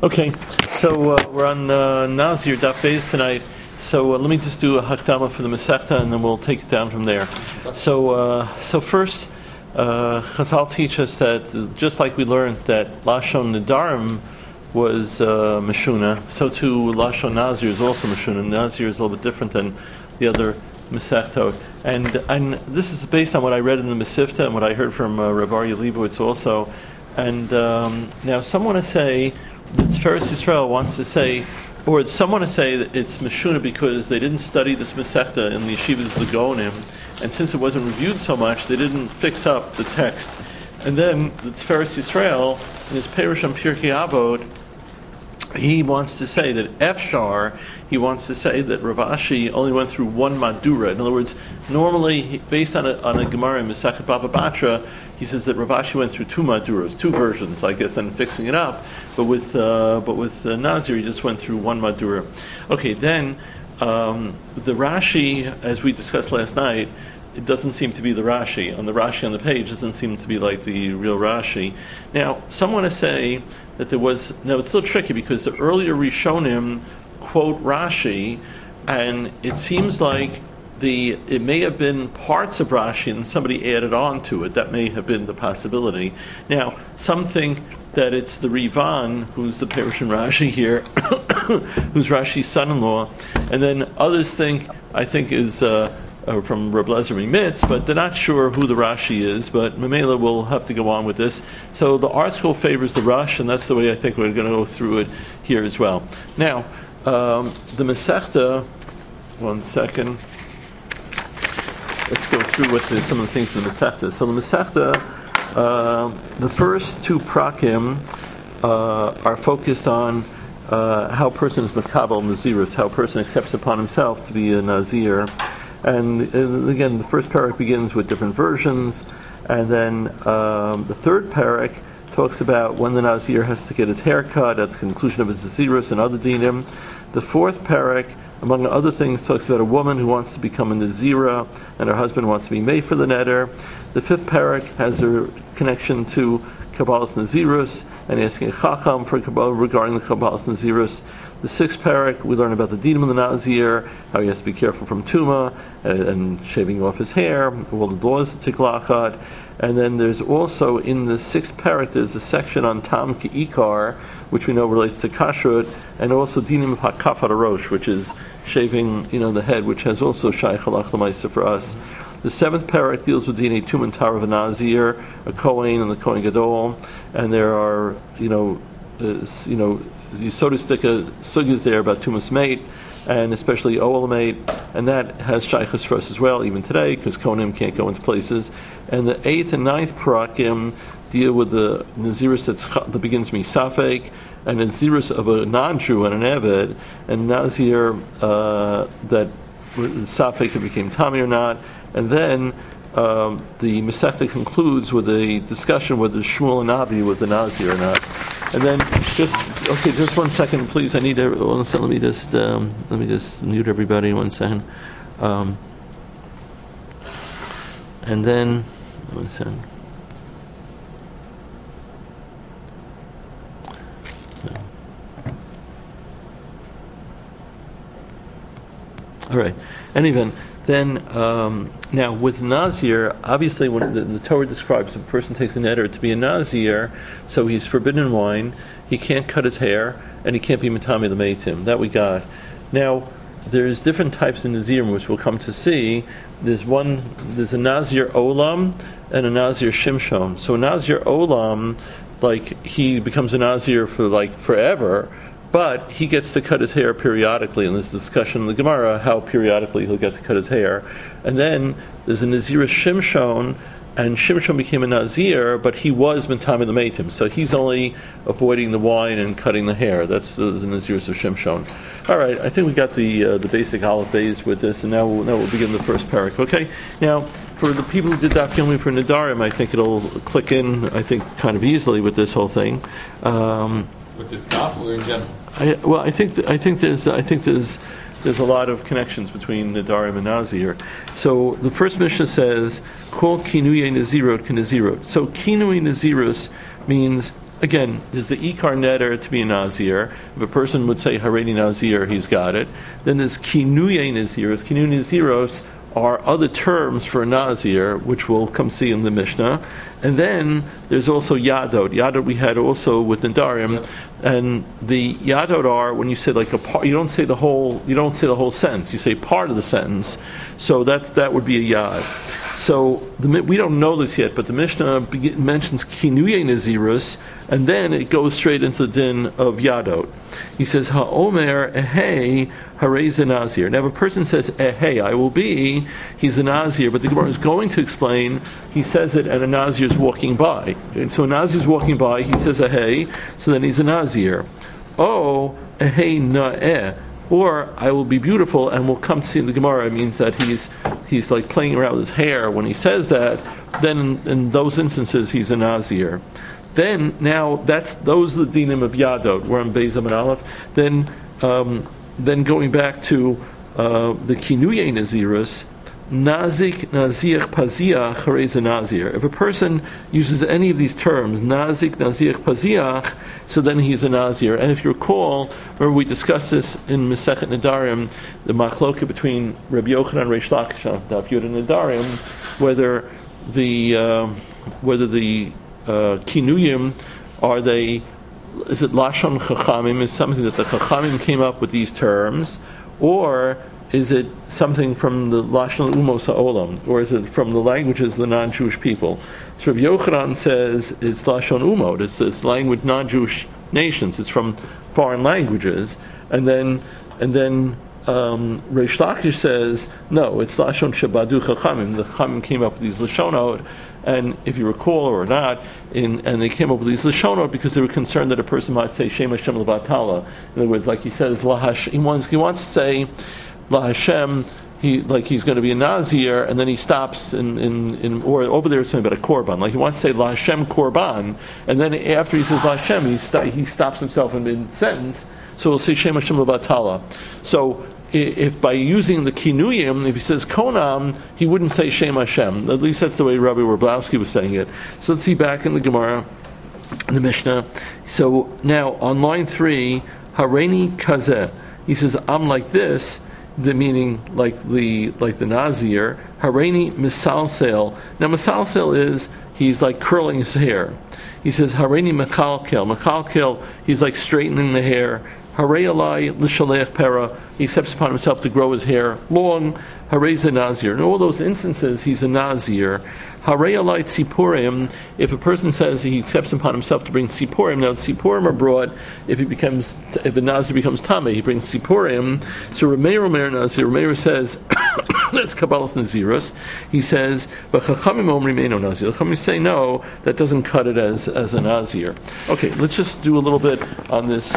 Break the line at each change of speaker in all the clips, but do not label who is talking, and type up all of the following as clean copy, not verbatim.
Okay, so we're on Nazir Daf Beis tonight. So let me just do a hakdama for the Masechta, and then we'll take it down from there. So first, Chazal teach us that just like we learned that Lashon Nedarim was Meshuna, so too Lashon Nazir is also Meshuna. Nazir is a little bit different than the other Masechta, and this is based on what I read in the Masifta and what I heard from Rav Aryeh Leibowitz also. And now some want to say that Tiferes Yisrael wants to say, or some want to say that it's Meshuna because they didn't study this Masechta in the Yeshivas of the Gaonim, and since it wasn't reviewed so much, they didn't fix up the text. And then the Tiferes Yisrael, in his Perush on Pirkei Avot, he wants to say that Efshar, he wants to say that Rav Ashi only went through one Madura. In other words, normally, based on a Gemara in Masechet Bava Batra, he says that Rav Ashi went through two Maduras, two versions, I guess, and fixing it up. But with Nazir, he just went through one Madura. Okay, then the Rashi, as we discussed last night, it doesn't seem to be the Rashi. On the Rashi on the page, doesn't seem to be like the real Rashi. Now, some want to say that there was... Now, it's still tricky because the earlier Rishonim quote Rashi, and it seems like it may have been parts of Rashi and somebody added on to it. That may have been the possibility. Now, some think that it's the Rivan, who's the Persian Rashi here, who's Rashi's son-in-law, and then others think, is from Reb Lezer Mimitz, but they're not sure who the Rashi is, but Mamela will have to go on with this. So the art school favors the Rush, and that's the way I think we're going to go through it here as well. Now, the Masechta, one second. Let's go through some of the things in the Masechta. So the Masechta, the first two prakim are focused on how a person is makabel nazirus, how a person accepts upon himself to be a nazir. And again, the first parak begins with different versions, and then the third parak talks about when the nazir has to get his hair cut at the conclusion of his nazirus and other dinim. The fourth parak, among other things, talks about a woman who wants to become a nazira and her husband wants to be made for the neder. The fifth parak has a connection to Kabbalah's nazirus and asking a chacham for Kabbalah regarding the Kabbalah's nazirus. The sixth parak, we learn about the dinim of the nazir, how he has to be careful from tuma and shaving off his hair, all the laws of tiklachat. And then there's also in the sixth parak, there's a section on tam ki'ikar, which we know relates to kashrut, and also dinim of hakaf harosh, which is shaving, the head, which has also shaykh halach l'maisa for us. The seventh parak deals with dinei tum and tar of a nazir, a kohen and the kohen gadol, and there are, Yisodistika sugyas there about tumas mate, and especially oel mate, and that has shaykhs for us as well, even today, because kohanim can't go into places. And the eighth and ninth parakim deal with the nazirus that begins misafek, and the nazirus of a non-Jew and an eved, and nazir that safek that became tami or not, and then the Masechta concludes with a discussion whether Shmuel Navi was a nazir or not. And then just 1 second, please. Let me just mute everybody 1 second. And then 1 second. All right. Anyway, then now with Nazir, obviously when the Torah describes if a person takes a neder to be a Nazir, so he's forbidden wine, he can't cut his hair, and he can't be Matami L'meitim. That we got. Now, there's different types of Nazirim, which we'll come to see. There's a Nazir Olam and a Nazir Shimshon. So a Nazir Olam, he becomes a Nazir for forever, but he gets to cut his hair periodically, and there's discussion in the Gemara how periodically he'll get to cut his hair. And then there's a Nazirus Shimshon, and Shimshon became a Nazir, but he was Matami L'meitim, so he's only avoiding the wine and cutting the hair. That's the Nazirus of Shimshon. All right, I think we got the basic Aleph Beis with this, and now we'll begin the first parak. Okay, now for the people who did that filming for Nedarim, I think it'll click in, kind of easily with this whole thing.
With this kaf or in general?
I think there's a lot of connections between Nedarim and Nazir. So the first Mishnah says, "Kol kinuye nazirot kenazirot." So kinuye nazirus means again, there's the Ikar Neder to be a Nazir. If a person would say Hareni Nazir, he's got it. Then there's Kinuye Naziros. Kinuye Naziros are other terms for a Nazir, which we'll come see in the Mishnah. And then there's also Yadot. Yadot we had also with Nadarim. And the Yadot are when you say like a part, you don't say the whole sentence. You say part of the sentence. So that would be a Yad. So we don't know this yet, but the Mishnah mentions Kinuye Nazirus, and then it goes straight into the din of Yadot. He says, Ha'omer ehei harei Nazir. Now if a person says, ehei, I will be, he's a Nazir, but the Gemara is going to explain, he says it and a Nazir is walking by. And so a Nazir is walking by, he says, ehei, so then he's a Nazir. Oh, ehei na'eh. Or I will be beautiful, and we'll come to see in the Gemara. It means that he's like playing around with his hair. When he says that, then in those instances he's a Nazir. Then now those are the dinim of Yadot. We're on Beis and Aleph. Then going back to the Kinuye Nazirus, Nazik, Naziach, Paziach, Harei Nazir. If a person uses any of these terms, Nazik, Naziach, Paziach, so then he's a Nazir. And if you recall, remember we discussed this in Masechet Nedarim, the machloka between Rabbi Yochanan and Reish Lakish on Daf Yud Nedarim, whether the Kinuyim is it Lashon Chachamim, is something that the Chachamim came up with these terms, or is it something from the Lashon Umos HaOlam, or is it from the languages of the non-Jewish people? So Rabbi Yochanan says it's Lashon Umot, it's language non-Jewish nations, it's from foreign languages, and then Reish Lakish says no, it's Lashon Shabadu Chachamim. The Chachamim came up with these Lashonot, and if you recall or not, and they came up with these Lashonot because they were concerned that a person might say Shem Hashem L'Batala. In other words, like he says, he wants to say La Hashem, he's going to be a Nazir, and then he stops or over there it's something about a Korban. Like he wants to say La Hashem Korban, and then after he says La Hashem, he stops himself in mid-sentence, so he'll say Shem Hashem L'Batala. So if by using the Kinuyim, if he says Konam, he wouldn't say Shem Hashem. At least that's the way Rabbi Warblowski was saying it. So let's see back in the Gemara, in the Mishnah. So now on line 3, Hareni Kazeh, he says, I'm like this, the meaning like the Nazir. Hareni Misalsel. Now Misalsel is he's like curling his hair. He says Hareni Mekalkel. Mekalkel, he's like straightening the hair. Harei alai l'shalech pera. He accepts upon himself to grow his hair long. Harei ze Nazir. In all those instances, he's a Nazir. Harei alai tzipurim. If a person says he accepts upon himself to bring tzipurim, now tzipurim are brought if a Nazir becomes tameh, he brings tzipurim. So Rameir Nazir. Rameir says that's Kabbalah's Nazirus. He says, but Chachamim omrim eino Nazir. Chachamim say no, that doesn't cut it as a Nazir. Okay, let's just do a little bit on this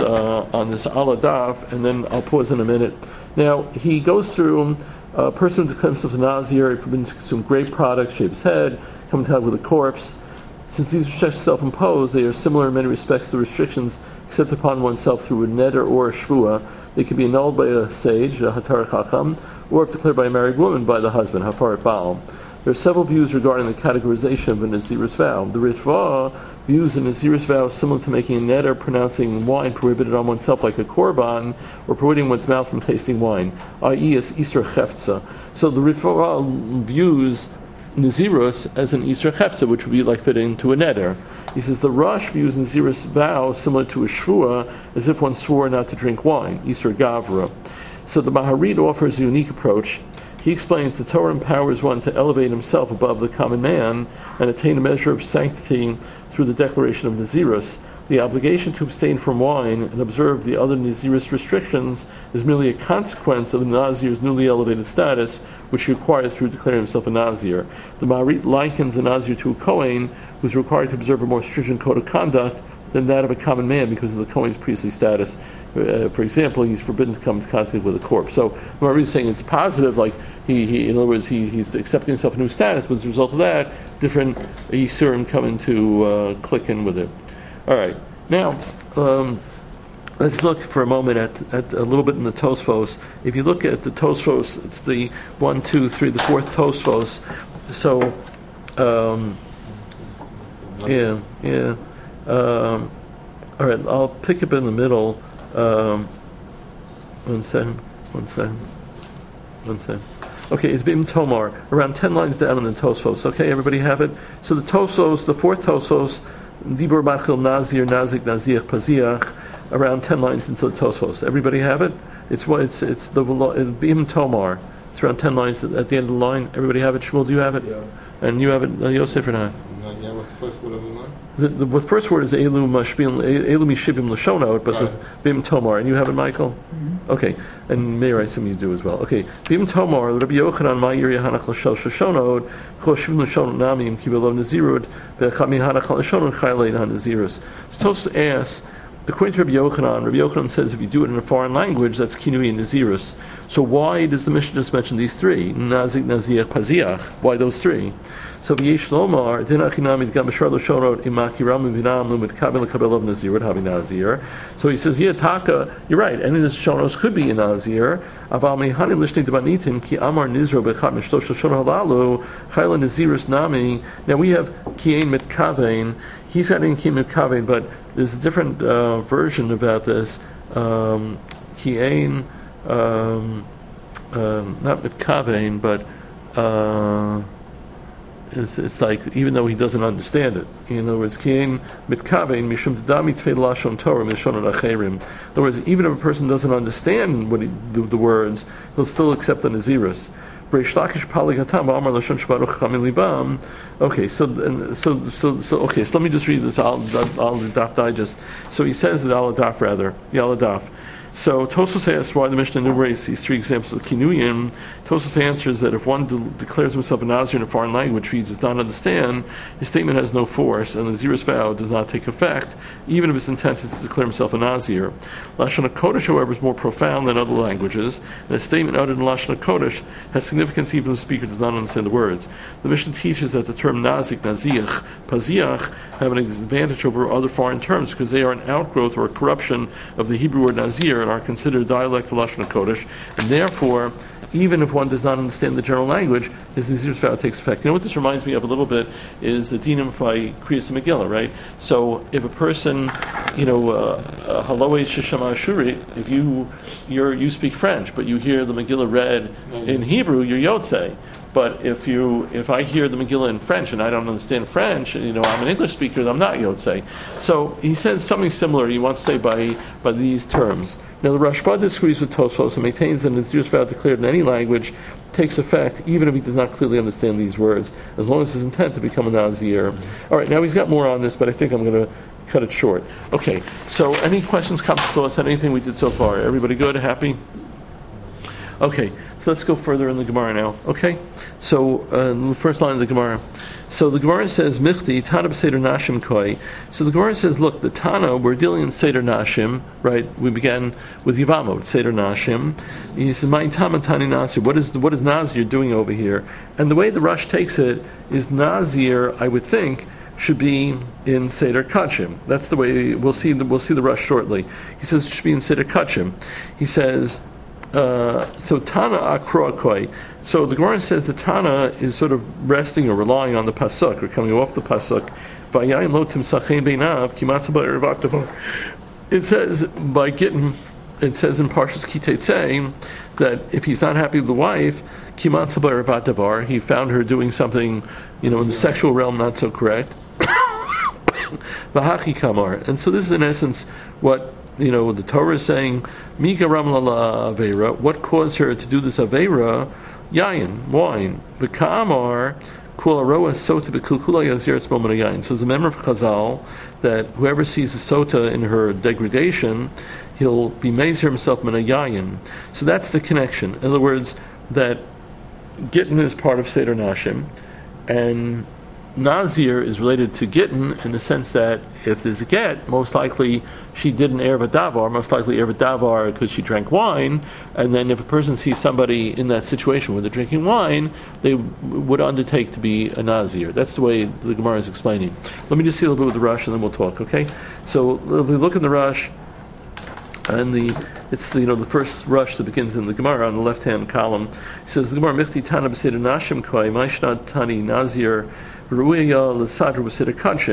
Aladaf, and then I'll pause in a minute. Now he goes through a person who becomes a Nazir, forbidden to consume grape products, shave his head, come in contact with a corpse. Since these restrictions are self-imposed, they are similar in many respects to the restrictions accepted upon oneself through a neder or a shvua. They can be annulled by a sage, a hatar chacham, or if declared by a married woman by the husband, hafarat baal. There are several views regarding the categorization of a Nazirus vow. The Ritva views a Nazirus vow similar to making a neder, pronouncing wine prohibited on oneself like a korban, or prohibiting one's mouth from tasting wine, i.e. as Isra Chefza. So the Ritva views Nazirus as an Isra Chefza, which would be like fitting to a neder. He says the Rosh views Nazirus vow similar to a shvua, as if one swore not to drink wine, Isra Gavra. So the Maharid offers a unique approach. He explains the Torah empowers one to elevate himself above the common man and attain a measure of sanctity through the declaration of Nazirus. The obligation to abstain from wine and observe the other Nazirus restrictions is merely a consequence of the Nazir's newly elevated status, which he acquired through declaring himself a Nazir. The Maharit likens a Nazir to a Kohen, who is required to observe a more stringent code of conduct than that of a common man because of the Kohen's priestly status. For example, he's forbidden to come in contact with a corpse. So Maharit is saying it's positive, like he in other words, he's accepting himself a new status, but as a result of that, different Yisurim come into click in with it. All right, now let's look for a moment at a little bit in the Tosfos. If you look at the Tosfos, it's the 1, 2, 3, the fourth Tosfos. So All right, I'll pick up in the middle. One second. Okay, it's Bim Tomar, around 10 lines down in the Tosfos. Okay, everybody have it? So the Tosfos, the fourth Tosfos, Dibur Machil Nazir, Nazik, Naziach, Paziach, around 10 lines into the Tosfos. Everybody have it? It's the Bim Tomar. It's around 10 lines at the end of the line. Everybody have it? Shmuel, do you have it?
Yeah.
And you have it, Yosef, or not?
Yeah, what's the first word of the line?
The first word is Elu Mishibim Lashonot, but the Bim Tomar. And you have it, Michael? Mm-hmm. Okay. And Meir, I assume you do as well. Okay. Bim Tomar, Rabbi Yochanan, Ma'ir Yahanach Lashel Shoshonot, Choshvim Lashonot Namim, Kibelov Nazirut, Bechami Hanach Lashonot, Chaylein HaNazirus. So Tosfos asks, according to Rabbi Yochanan says if you do it in a foreign language, that's Kinui and Nazirus. So why does the Mishnah just mention these three? Nazik, Naziach, Paziach. Why those three? So V'yesh Lomar, Dinachinamid Gamashar Loshonot, Imaki Ramim Vinam, Lumid Kabel Kabel of Nazirut, Havi Nazir. So he says, yeah, Taka, you're right, any of the Shonos could be a Nazir. Aval Mehani Lishni Debanitin, Ki Amar Nizro Becham Mishtosh Shon Halalu, Chayla Nazirus Nami. Now we have Kiein Mitkavein. He's adding Kiein Mitkavein, but there's a different version about this. Kiein, not Mitkavein, but it's like, even though he doesn't understand it. In other words, Kiein Mitkavein, Mishum Tadami Tfei Lashon Torah, Mishon Acherim. In other words, even if a person doesn't understand what the words, he'll still accept the Nazirus. Okay, so let me just read this. I'll Daf Digest. So he says that Aladaf rather, Yaladaf. So Tosfos asks why the Mishnah enumerates these three examples of Kinuyim. Tosfos answers that if one declares himself a Nazir in a foreign language he does not understand, his statement has no force, and the Nazir's vow does not take effect, even if his intent is to declare himself a Nazir. Lashon HaKodesh, however, is more profound than other languages, and a statement uttered in Lashon HaKodesh has significance even if the speaker does not understand the words. The Mishnah teaches that the term Nazik, Naziach, Paziach have an advantage over other foreign terms because they are an outgrowth or a corruption of the Hebrew word Nazir and are considered a dialect of Lashon HaKodesh, and therefore, even if one does not understand the general language, his Nazir's vow takes effect. You know what this reminds me of a little bit is the dinim by Kriyas Megillah, right? So if a person, Haloi Sheshama Ashuri, if you speak French, but you hear the Megillah read in Hebrew, you're Yotzei. But if I hear the Megillah in French and I don't understand French, I'm an English speaker, I'm not Yotzei. So he says something similar. He wants to say by these terms. Now the Rashba disagrees with Tosfos and maintains that the Nazir's vow declared in any language takes effect even if he does not clearly understand these words, as long as his intent to become a Nazir. All right, now he's got more on this, but I think I'm going to cut it short. Okay, so any questions, comments, thoughts on anything we did so far? Everybody good? Happy? Okay, so let's go further in the Gemara now. Okay, so the first line of the Gemara. So the Gemara says, Michti, Tana b'Seder Nashim Koi. So the Gemara says, look, the Tana, we're dealing in Seder Nashim, right? We began with Yivamot, Seder Nashim. He says, Ma'in Tama Tani Nazir. What is Nazir doing over here? And the way the Rush takes it is Nazir, I would think, should be in Seder Kachim. That's the way we'll see the Rush shortly. He says it should be in Seder Kachim. He says, so Tana Akroakoi. So the Gemara says the Tana is sort of resting or relying on the pasuk, or coming off the pasuk. It says by Gittin, it says in Parshas Kiteitzei that if he's not happy with the wife, he found her doing something, in the sexual realm not so correct. And so this is in essence what the Torah is saying. Mika Ramlala Aveira. What caused her to do this Aveira? Yayin, wine. V'ka'amar kul aroa sota b'kulkula yaziras moment yayin. So there's a member of Chazal that whoever sees the sota in her degradation, he'll be mazer himself min yayin. So that's the connection. In other words, that Gittin is part of Seder Nashim, and Nazir is related to Gittin in the sense that if there's a get, most likely she did an Erev Davar, most likely Erev Davar because she drank wine, and then if a person sees somebody in that situation where they're drinking wine, they would undertake to be a Nazir. That's the way the Gemara is explaining. Let me just see a little bit with the Rush and then we'll talk, okay? So we look in the Rush, and it's the first Rush that begins in the Gemara on the left-hand column. It says the Gemara Michti Tana b'Seder Nashim Koi Maishnad Tani Nazir Ruya l'Sadr b'Seder Kachim.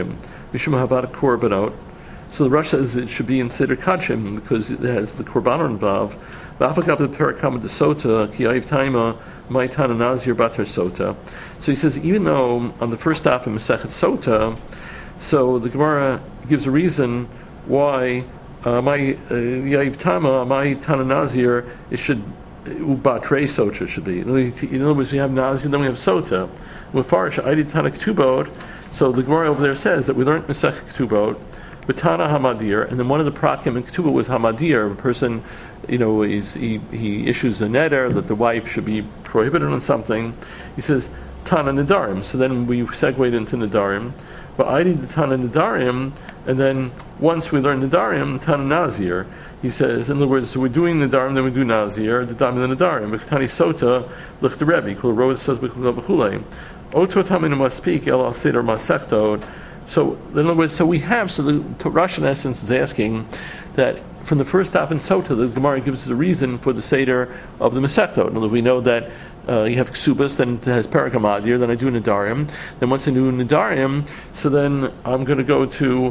Mishum Habat Korbanot. So the Rosh says it should be in Seder Kachim because it has the Korban involved. V'afakab the Parakam de Sota Ki Ayiv Taima Ma'itana Nazir Batar Sota. So he says even though on the first daf in Masechet Sota, so the Gemara gives a reason why my Yayiv Tama Ma'itana Nazir it should Batre Sota should be. In other words, we have Nazir, then we have Sota. With Farish Aidi Tana Ketubot. So the Gemara over there says that we learned Masechet Ketubot. Batana Hamadir, and then one of the prakim in Ketubah was Hamadir. A person, he issues a neder that the wife should be prohibited on something. He says Tana Nadarim. So then we segued into Nadarim. But I did the Tana Nadarim, and then once we learn Nadarim, Tana Nazir. He says, in other words, so we're doing Nadarim, then we do Nazir, the Dam and the Nadarim. B'Katani Sota, L'ch the Rebbe, Kul Road Sot B'Kul B'Chulei. Oto Taminu must speak, El Al Seder Masechtot. So, in other words, the Rosh in essence is asking that from the first daf in Sota, the Gemara gives us a reason for the Seder of the Masechtot. In other words, we know that you have Ksubas, then it has Parakamadir, then I do Nadarim. Then once I do Nadarim, so then I'm going to go to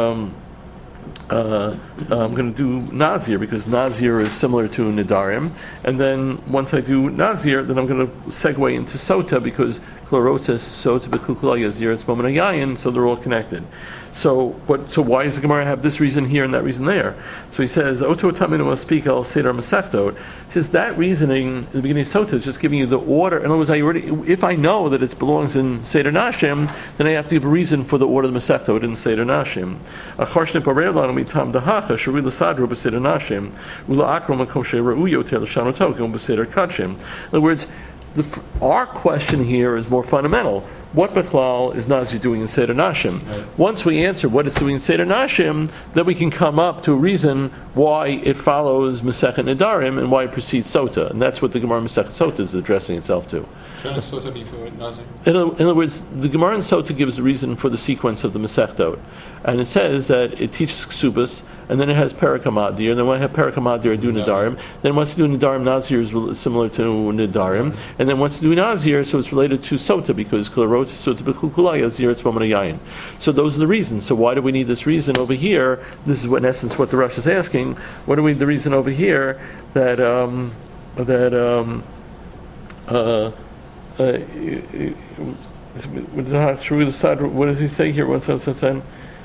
I'm going to do Nazir because Nazir is similar to Nadarim, and then once I do Nazir, then I'm going to segue into Sota because Chlorosis, Sota, B'Kukula, Yazir, it's Momen Ayayin, so they're all connected. So why does the Gemara have this reason here and that reason there? So he says, Oto Taminu will speak al Seder Masechtot. He says that reasoning in the beginning of Sota is just giving you the order. In other words, if I know that it belongs in Seder Nashim, then I have to give a reason for the order of the Masechtot in Seder Nashim. Acharshne Parei Lanu Mitam Dahacha Shuri L'Sadru B'Seder Nashim Ula Akrom Makom She'Ra'u Yoter L'Shanu Tokim B'Seder Kachim. In other words, our question here is more fundamental. What Bechlal is Nazir doing in Seder Nashim? Right. Once we answer what it's doing in Seder Nashim, then we can come up to a reason why it follows Masechet Nedarim and why it precedes Sota. And that's what the Gemara Masechet Sota is addressing itself to. In other words, the Gemara in Sota gives a reason for the sequence of the Masechtot. And it says that it teaches Ksubas, and then it has Parakamadir, and then when I have Parakamadir, I do Nadarim. Then once you do Nadarim, Nazir is similar to Nadarim. And then once you do Nazir, so it's related to Sota, because Klarot is Sota B'Kukulai, Azir, it's Momen Ayayin. So those are the reasons. So why do we need this reason over here? This is what, in essence, what the Rosh is asking. What do we need the reason over here that what does he say here? One sentence then.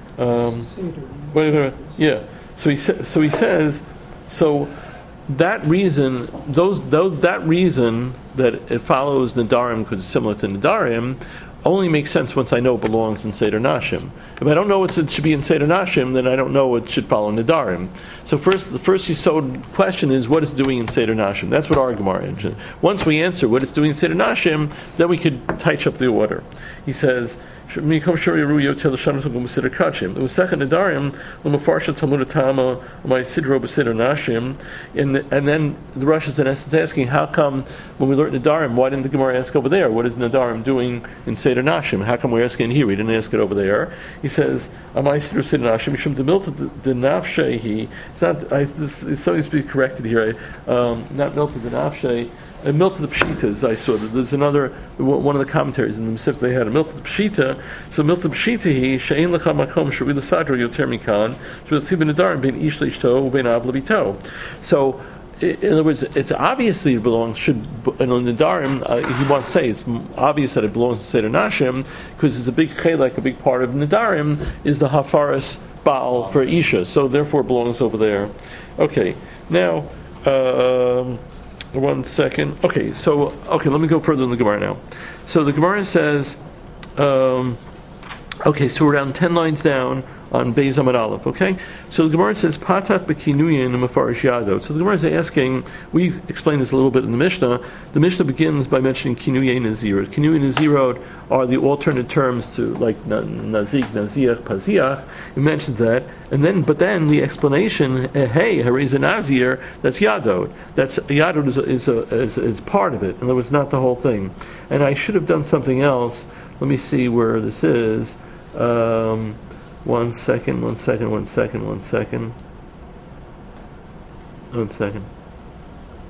Yeah. So he says. So that reason, that reason that it follows Nadarim because it's similar to Nadarim, only makes sense once I know it belongs in Seder Nashim. If I don't know it should be in Seder Nashim, then I don't know it should follow Nadarim. So the first Yisod question is what it's doing in Seder Nashim. That's what our Gemara is. Once we answer what it's doing in Seder Nashim, then we could touch up the order. He says, and then the Rosh is in essence asking, how come when we learned Nadarim, why didn't the Gemara ask over there? What is Nadarim doing in Seder Nashim? How come we're asking here? We didn't ask it over there. He says, it's not, it's always be corrected here, not Milta the Nafshe, Milta the Pshitas, I saw that there's another, one of the commentaries in the Mesif they had, a Milta the Pshita. So Milta Pshita he, She'en Lecha Makom Shuri L'Sadro Yoter Mikan, Sh'Letzib Nadarim Ben Ish L'Ishto U'Ben Av L'Bito. So, in other words, it's obviously it belongs, and on Nadarim, he wants to say it's obvious that it belongs to Seder Nashim, because it's a big chelek, a big part of Nadarim, is the Hafaras Baal for Isha, so therefore it belongs over there. Okay, now, 1 second. Okay, let me go further in the Gemara now. So the Gemara says, so we're down 10 lines down on Beis Amud Aleph, okay? So the Gemara says, Patat b'kinuyin mefarish yadot. So the Gemara is asking, we explained this a little bit in the Mishnah. The Mishnah begins by mentioning kinuyin nazirot. Kinuyin nazirot are the alternate terms to, like, nazik, naziach, paziach. It mentions that. But then the explanation, hey, hareza nazir, that's yadot. That's, yadot is part of it. In other words, not the whole thing. And I should have done something else. Let me see where this is. One second.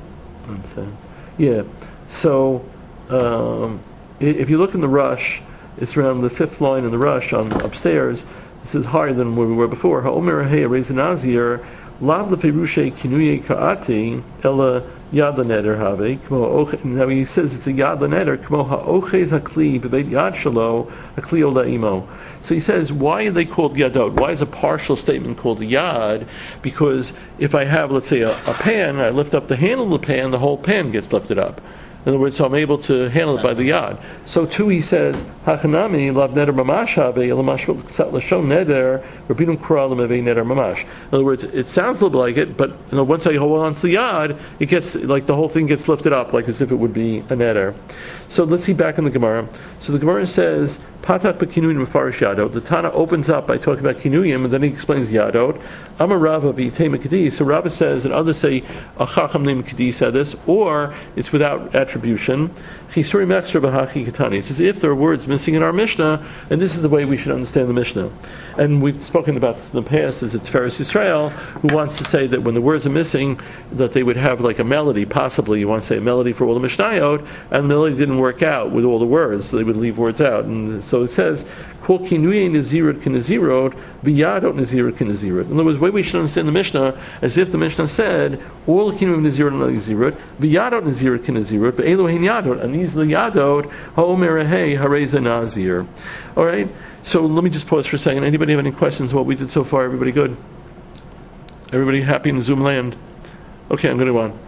Yeah. So, if you look in the Rush, It's around the fifth line in the rush on upstairs. This is higher than where we were before. Ha'omer hey reza nazir lav lefirushe kinuye kaati ella yad laneder have. Now he says it's a yad laneder kmo ha'oches hakli bebeit yad shalo hakli ola imo. So he says, why are they called yadot? Why is a partial statement called a yad? Because if I have, let's say, a pan, I lift up the handle of the pan, the whole pan gets lifted up. In other words, so I'm able to handle it by the yad. So too, he says, Hachanami lav neder mamash have elamash lashon neder rabinum kral lemevei neder mamash. In other words, it sounds a little like it, but once I hold on to the yad, it gets like the whole thing gets lifted up, like as if it would be a neder. So let's see back in the Gemara. So the Gemara says, Patat b'kinuyim mefarish yadot. The Tana opens up by talking about kinuyim, and then he explains yadot. Amar Rava v'yitei mekadi. So Rava says, and others say, a chacham named Kadi said this, or it's without attribution. Chisuri mextra b'hachi katani. It's as if there are words missing in our Mishnah, and this is the way we should understand the Mishnah. And we've spoken about this in the past. There's a Tiferes Yisrael who wants to say that when the words are missing, that they would have like a melody. Possibly you want to say a melody for all the Mishnayot, and the melody didn't work out with all the words, so they would leave words out. And so it says, Kol kinuye nazirot kinazirot, v'yadot nazirot kinazirot. In other words, the way we should understand the Mishnah, as if the Mishnah said, all kinuyim nazirot nazirot, v'yadot nazirot kinazirot, v'elohein yadot, and these are the yadot, ha'omer hey hareza nazir. All right. So let me just pause for a second. Anybody have any questions on what we did so far? Everybody good? Everybody happy in the Zoom land? Okay, I'm going to go on.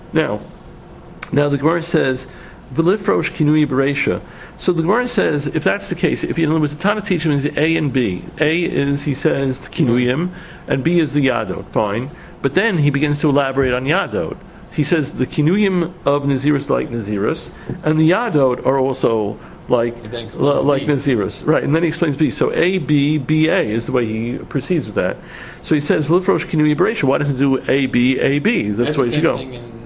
Now the Gemara says, V'lifrosh kinui bereisha. So the Gemara says, if that's the case, if in other words the Tana teaches is A and B. A is, he says, the kinuyim, and B is the yadot. Fine. But then he begins to elaborate on yadot. He says the kinuyim of Nazirus like Nazirus, and the yadot are also like Nazirus. Right, and then he explains B. So A, B, B, A is the way he proceeds with that. So he says, V'lifrosh kinui bereisha. Why doesn't it do A, B, A, B? That's the way you go.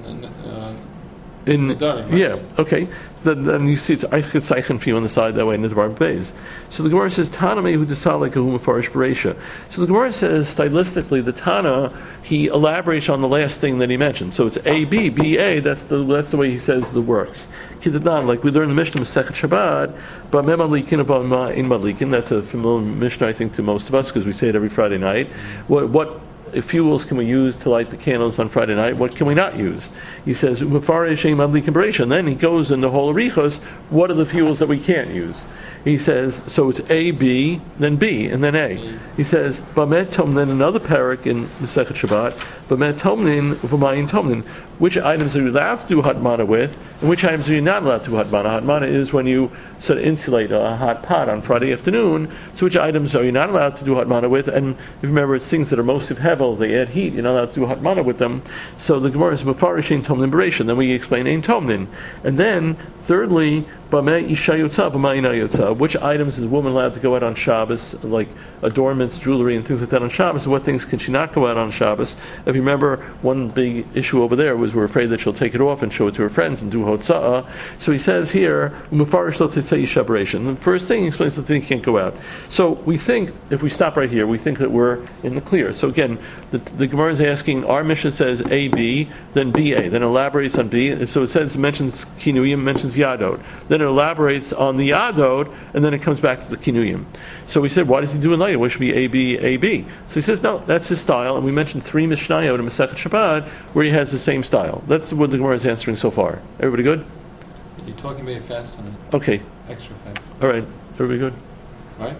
Yeah, okay. Then you see it's Eichet Seichen for you on the side that way in the Dvar Beis. So the Gemara says Tana mehu desal like a mefarish bereisha. So the Gemara says stylistically the Tana he elaborates on the last thing that he mentioned. So it's A B B A. That's the way he says the works. Kidadan, like we learn in the Mishnah Masechet Shabbat, but memalikin about in malikin. That's a familiar Mishnah I think to most of us because we say it every Friday night. What fuels can we use to light the candles on Friday night? What can we not use? He says, and then he goes in the whole arichos, what are the fuels that we can't use? He says, so it's A, B, then B, and then A. He says, Bamet Tom, then another parak in Masechet Shabbat, Bamet Tomnin, V'mayin Tomnin. Which items are you allowed to do hatmana with, and which items are you not allowed to do hatmana? Hatmana is when you sort of insulate a hot pot on Friday afternoon, so which items are you not allowed to do hatmana with? And if you remember, it's things that are most of hevel, they add heat, you're not allowed to do hatmana with them. So the Gemara is Mefarish Ein Tomnin Bereisha, then we explain Ein Tomnin. And then, thirdly, Bameh Isha Yotza, B'ma'in Yotza. Which items is a woman allowed to go out on Shabbos, like adornments, jewelry, and things like that on Shabbos, and what things can she not go out on Shabbos? If you remember, one big issue over there was we're afraid that she'll take it off and show it to her friends and do hotza'ah. So he says here, Mufarish lo tetzei isha bereisha. The first thing he explains the thing can't go out. So we think, if we stop right here, we think that we're in the clear. So again, the Gemara is asking, our Mishnah says A, B, then B, A, then elaborates on B. So it says, mentions kinuyim, mentions yadot. Then it elaborates on the yadot, and then it comes back to the kinuyim. So we said, why does he do it later? It should be A, B, A, B. So he says, no, that's his style. And we mentioned 3 Mishnayot in Masechet Shabbat where he has the same style. That's what the Gemara is answering so far. Everybody good?
You're talking very fast on it.
Okay.
Extra fast.
All right. Everybody good?
Right?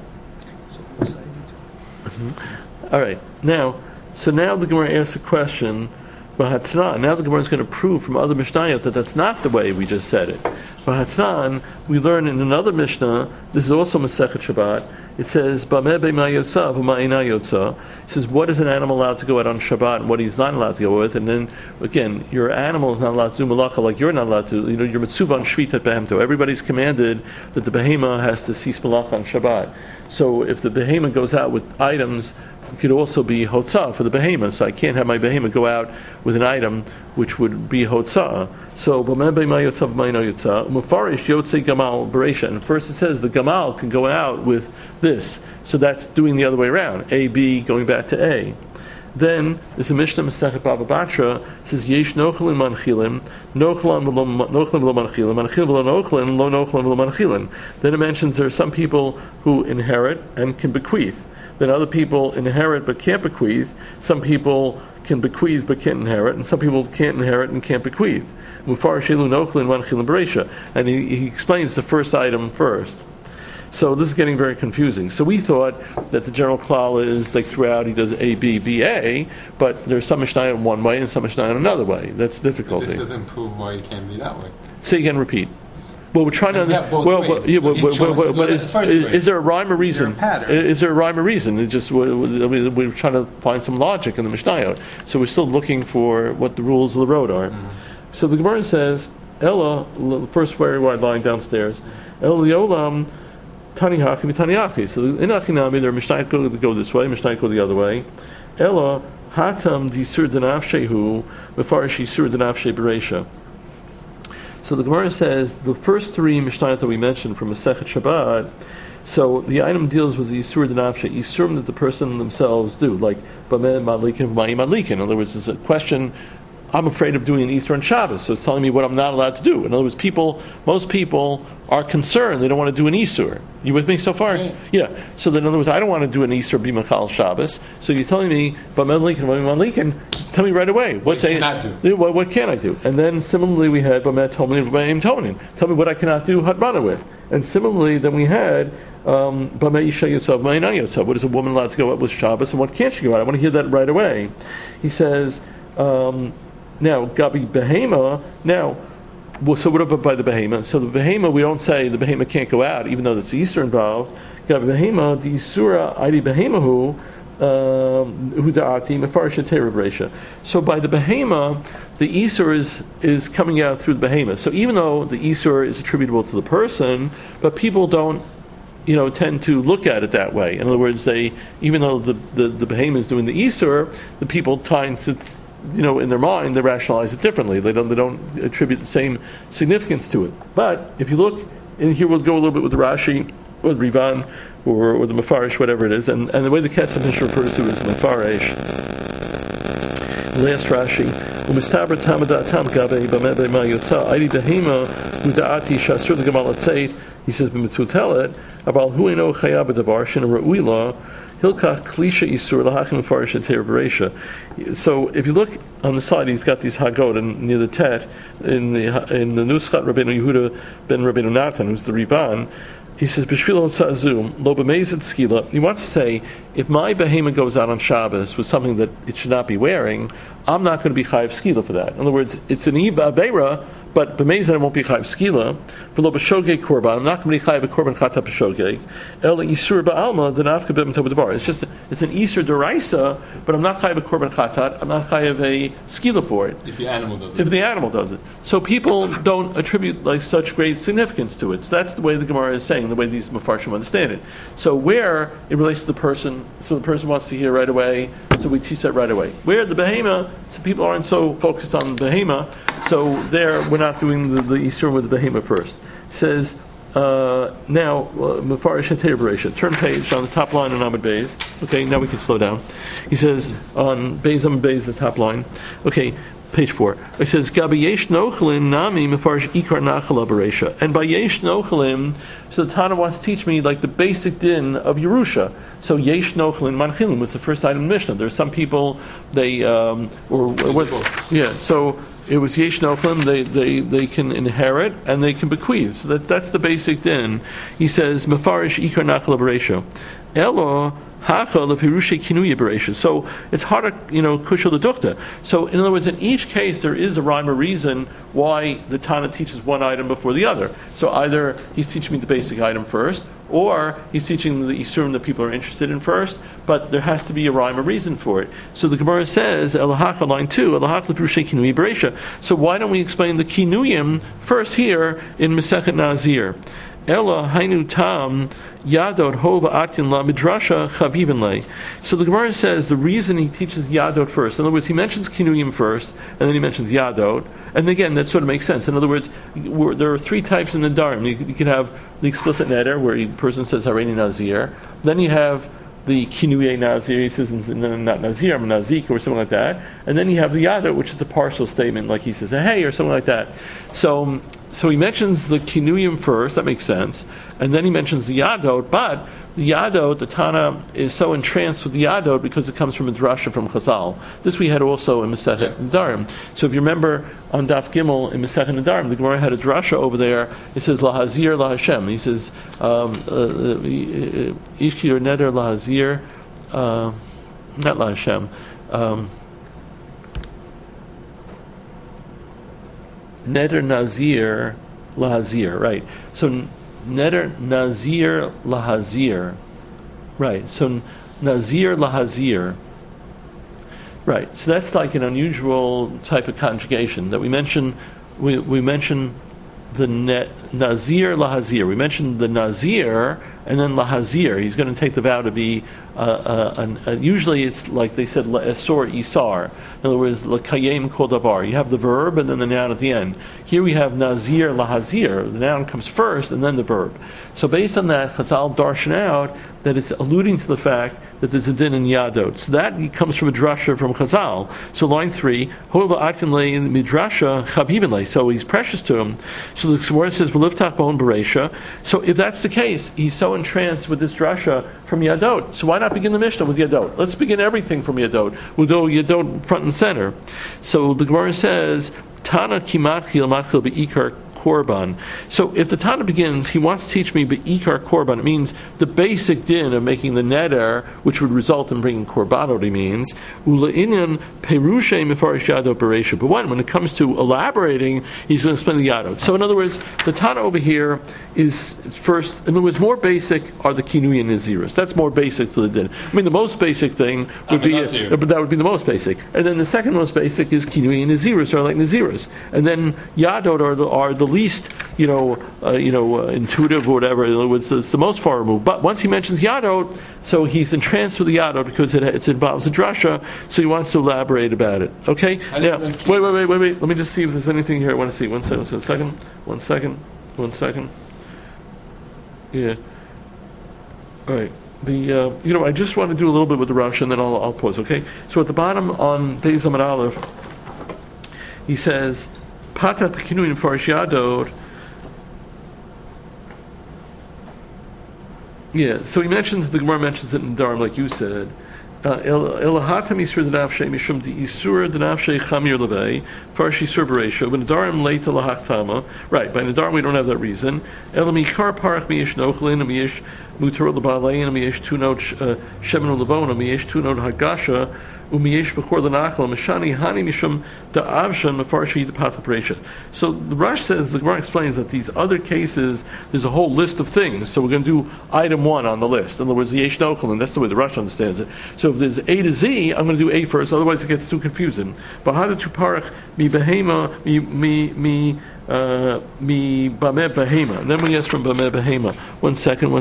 All right. Now the Gemara asks a question. Now the Gemara is going to prove from other Mishnayot that that's not the way we just said it. We learn in another Mishnah, this is also Masechet Shabbat, it says, it says, what is an animal allowed to go out on Shabbat and what he's not allowed to go with? And then, again, your animal is not allowed to do malacha like you're not allowed to. You're mitzvah on shvitat behemto. Everybody's commanded that the behema has to cease malacha on Shabbat. So if the behema goes out with items, it could also be hotzah for the behema. So I can't have my behema go out with an item which would be hotzah. So mufarish yotzei gamal bereisha. And first it says the gamal can go out with this. So that's doing the other way around. A, B, going back to A. Then there's a Mishnah Masechet Baba Batra says Yesh Nochlin Manchilim, Nochlan V'lo Manchilim, Manchilim V'lo Nochlin, Lo Nochlan V'lo Manchilim. Then it mentions there are some people who inherit and can bequeath. Then other people inherit but can't bequeath. Some people can bequeath but can't inherit, and some people can't inherit and can't bequeath. And he explains the first item first. So this is getting very confusing. So we thought that the general klal is like throughout he does A, B, B, A, but there's some Mishnah in one way and some Mishnah in another way. That's the difficulty.
This doesn't prove why it can't be that way.
Say again, repeat. Well, we're trying to. Is there a rhyme or reason? Is there a rhyme or reason? It just we're trying to find some logic in the Mishnayot. So we're still looking for what the rules of the road are. Mm-hmm. So the Gemara says, Ella, the first very wide line downstairs, El Yolam Tani Hachi Tani Hachi. So in Achinami there are Mishnayot go this way, Mishnayot go the other way. Ella Hatam Disur Denafshehu Mefarish Yisur Denafshe Bereisha. So the Gemara says the first three Mishnayot that we mentioned from Masechet Shabbat. So the item deals with the Yisur Denafshe, Yisurim that the person themselves do, like Bameh Madlikin, V'mayi Madlikin. In other words, it's a question. I'm afraid of doing an Easter on Shabbos, so it's telling me what I'm not allowed to do. In other words, most people are concerned; they don't want to do an Easter. You with me so far? Yeah. So then, in other words, I don't want to do an Easter b'machal Shabbos. So you're telling me, but tell me right away. What can I do? And then similarly, we had Bamet Tonin, tell me what I cannot do Hadbana with. And similarly, then we had Bamet Isha Yotzav, Ma'ina Yotzav. What is a woman allowed to go out with Shabbos, and what can't she go out? I want to hear that right away. He says. Now, Gabi Behema, so what about by the Behema? So the Behema, we don't say the Behema can't go out, even though there's Easter involved. Gabi Behema, the Isura, Idi Behemahu, Huda'ati, Mefarisha Terabresha. So by the Behema, the Easter is coming out through the Behema. So even though the Easter is attributable to the person, but people don't tend to look at it that way. In other words, even though the Behema is doing the Easter, the people tend to in their mind, they rationalize it differently. They don't attribute the same significance to it. But if you look, and here we'll go a little bit with the Rashi, or the Rivan, or the Mefarish, whatever it is, and the way the Kesef Mishnah refers to it is Mefarish. Last Rashi, Umistabra Tamada Tam Gabe Bamebe Ma Yotza Aidi Behema Udaati Shasur the Gamal Atzeit. He says b'mitzutelet abal hu eno chayab b'davar shena ra'uila hilkach klisha isur lahachim mefarish eter b'reisha. So if you look on the side, he's got these hagot and near the tet in the Nuschat Rabbeinu Yehuda ben Rabbeinu Natan, who's the Rivan. He says b'shvil sa'azum lo b'mezid skila. He wants to say if my behema goes out on Shabbos with something that it should not be wearing, I'm not going to be chayiv skila for that. In other words, it's an iva avera. But b'mezid it won't be chayiv skila. V'lo b'shogeg korban. I'm not going to be chayiv a korban chata b'shogeg. El isur ba'alma denafka b'metav b'davar. It's an isur deraisa, but I'm not chayiv a korban chatat. I'm not chayiv a skila for it.
If the animal does it.
So people don't attribute like such great significance to it. So that's the way the Gemara is saying, the way these Mefarshim understand it. So where it relates to the person, so the person wants to hear right away, so we teach that right away. Where the behema, so people aren't so focused on the behema, so there we're not doing the Yisurim with the behema first. It says, now, Mefarish Hatei Bereisha. Turn page on the top line on Amud Beis. Okay, now we can slow down. He says, on Beis Amud Beis, the top line. Okay, page 4. It says, Gabi Yesh Nochalim Nami Mefarish Ikar Nachala Bereisha. And by Yesh Nochalim, so the Tana wants to teach me like the basic din of Yerusha. So Yesh Nochalim Manchilim was the first item in the Mishnah. There are some people, so it was Yesh Nochalim, they can inherit and they can bequeath. So that's the basic din. He says, Mefarish Ikar Nachala Bereisha. Elo Hacha lePirushe Kinuya Bereisha. So it's harder, kushal the dukta. So in other words, in each case there is a rhyme or reason why the Tana teaches one item before the other. So either he's teaching me the basic item first, or he's teaching the Isurim that people are interested in first, but there has to be a rhyme or reason for it. So the Gemara says, Elahaka line 2, Elahaka lePirushe Kinuya Bereisha. So why don't we explain the Kinuyim first here in Masechet Nazir? Ella hainu tam yadot hova atin la midrasha chavivin lei. So the Gemara says the reason he teaches yadot first. In other words, he mentions kinuyim first, and then he mentions yadot. And again, that sort of makes sense. In other words, there are 3 types in the Darim. You can have the explicit neder, where the person says Hareini Nazir. Then you have the Kinuye Nazir, he says, no, not Nazir, I'm a Nazik, or something like that. And then you have the Yadot, which is a partial statement, like he says, hey, or something like that. So he mentions the Kinuyim first, that makes sense. And then he mentions the Yadot, but the Yadot, the Tana, is so entranced with the Yadot because it comes from a drasha from Chazal. This we had also in Masechet Nedarim. So if you remember on Daf Gimel in Masechet Nedarim, the Gemara had a drasha over there. It says Lahazir Lahashem. He says Ishki or Neder Lahazir, not Lahashem. Neder Nazir Lahazir. Right. So Neder Nazir Lahazir. Right. So Nazir Lahazir. Right. So that's like an unusual type of conjugation that we mentioned. We mentioned the Nazir Lahazir. We mentioned the Nazir and then Lahazir. He's going to take the vow to be usually it's like they said Esor Isar. In other words, L'kayem kol davar. You have the verb and then the noun at the end. Here we have Nazir Lahazir. The noun comes first and then the verb. So based on that, Chazal darshan out that it's alluding to the fact that there's a din in Yadot. So that comes from a drasha from Chazal. So line 3, midrasha. So he's precious to him. So the Gemara says, V'liftach b'on b'reisha. So if that's the case, he's so entranced with this drasha from Yadot. So why not begin the Mishnah with Yadot? Let's begin everything from Yadot. We'll do Yadot front and center. So the Gemara says, Tana kimatchil matchil be'ikar korban. So if the Tana begins, he wants to teach me be'ikar korban. It means the basic din of making the neder, which would result in bringing korbanot. He means ula'inyan perushay mefarish yadot bereisha. But when it comes to elaborating, he's going to explain the yadot. So in other words, the Tana over here is first. In other words, more basic are the kinui and naziris. That's more basic to the din. I mean, the most basic thing would be that would be the most basic, and then the second most basic is kinui and naziris, or like naziris, and then yadot are the least, intuitive or whatever. In other words, it's the most far removed. But once he mentions Yadot, so he's entranced with the Yadot because it involves a drasha, so he wants to elaborate about it. Okay? Now, wait. Let me just see if there's anything here I want to see. One second. Yeah. All right. I just want to do a little bit with the Rosh, and then I'll pause. Okay? So at the bottom on Beis Amud Aleph, he says, Patat Kinuyin Farish Yadot. Yeah, so the Gemara mentions it in Nedarim, like you said. Elahatam Yisur D'Nafshei Mishum D'Yisur D'Nafshei Chamir Levei Farish Yisur B'Reisha. But Nedarim Leita Lahachtama. Right, by Nedarim we don't have that reason. Elamikar Parach Miyesh Nochlin Miyesh Mutarot L'Balein Miyesh Tunot Shemen U'Levona Miyesh Tunot Hagasha. So the Rosh says, the Gemara explains that these other cases, there's a whole list of things. So we're going to do item 1 on the list. In other words, the Yesh Nochel, and that's the way the Rosh understands it. So if there's A to Z, I'm going to do A first, otherwise it gets too confusing. But how to parach mi behema mi bameh behema. And then we ask from bameh behema. One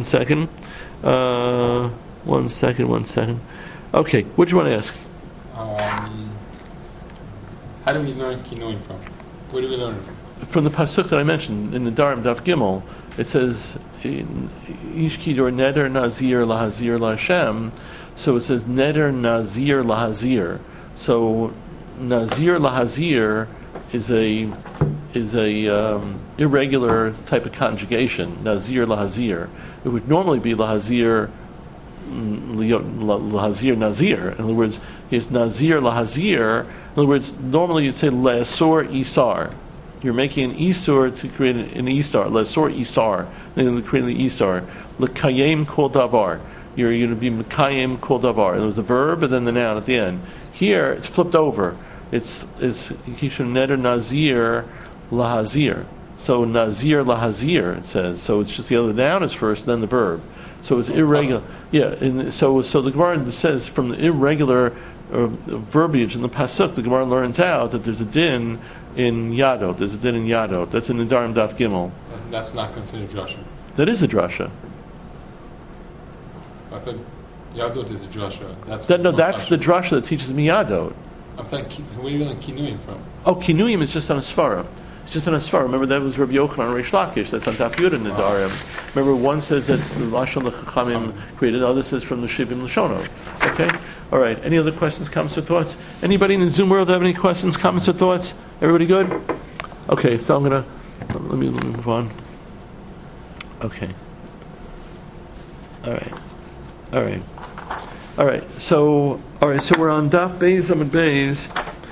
second. Okay, what do you want to ask?
How do we learn Kinuim from? Where do we learn it from?
From the pasuk that I mentioned in the Nedarim Daf Gimel. It says Ish Kidor Neder Nazir Lahazir Lahem. So it says Neder Nazir Lahazir. So Nazir Lahazir is a irregular type of conjugation. Nazir Lahazir. It would normally be Lahazir Nazir. In other words, it's Nazir Lahazir. In other words, normally you'd say Le'asor Isar. You're making an Isur to create an Isar. Le'asor Isar. Then you're creating the Isar. L'kayem kol davar. You're going to be L'kayem kol davar. And there's a verb and then the noun at the end. Here, it's flipped over. It's Kishon Neder Nazir Lahazir. So Nazir Lahazir, it says. So it's just the other noun is first, then the verb. So it's irregular. Yeah, and so the Gemara says from the irregular verbiage in the pasuk, the Gemara learns out that there's a din in Yadot. There's a din in Yadot. That's in the Nedarim Daf Gimel.
That's not considered drasha.
That is a drasha.
I thought Yadot is a drasha.
That's the drasha that teaches me Yadot.
I'm saying, where do you learn Kinuyim from?
Oh, Kinuyim is just on a svara. It's just an asfar. Remember that was Rabbi Yochanan and Reish Lakish. That's on Daf Yud in the Darim. Remember one says that's the Lashon the Chachamim created. The other says from the Shivim Lashono. Okay. All right. Any other questions, comments, or thoughts? Anybody in the Zoom world have any questions, comments, or thoughts? Everybody good? Okay. So let me move on. Okay. All right. So we're on Daf Beis Amud Beis.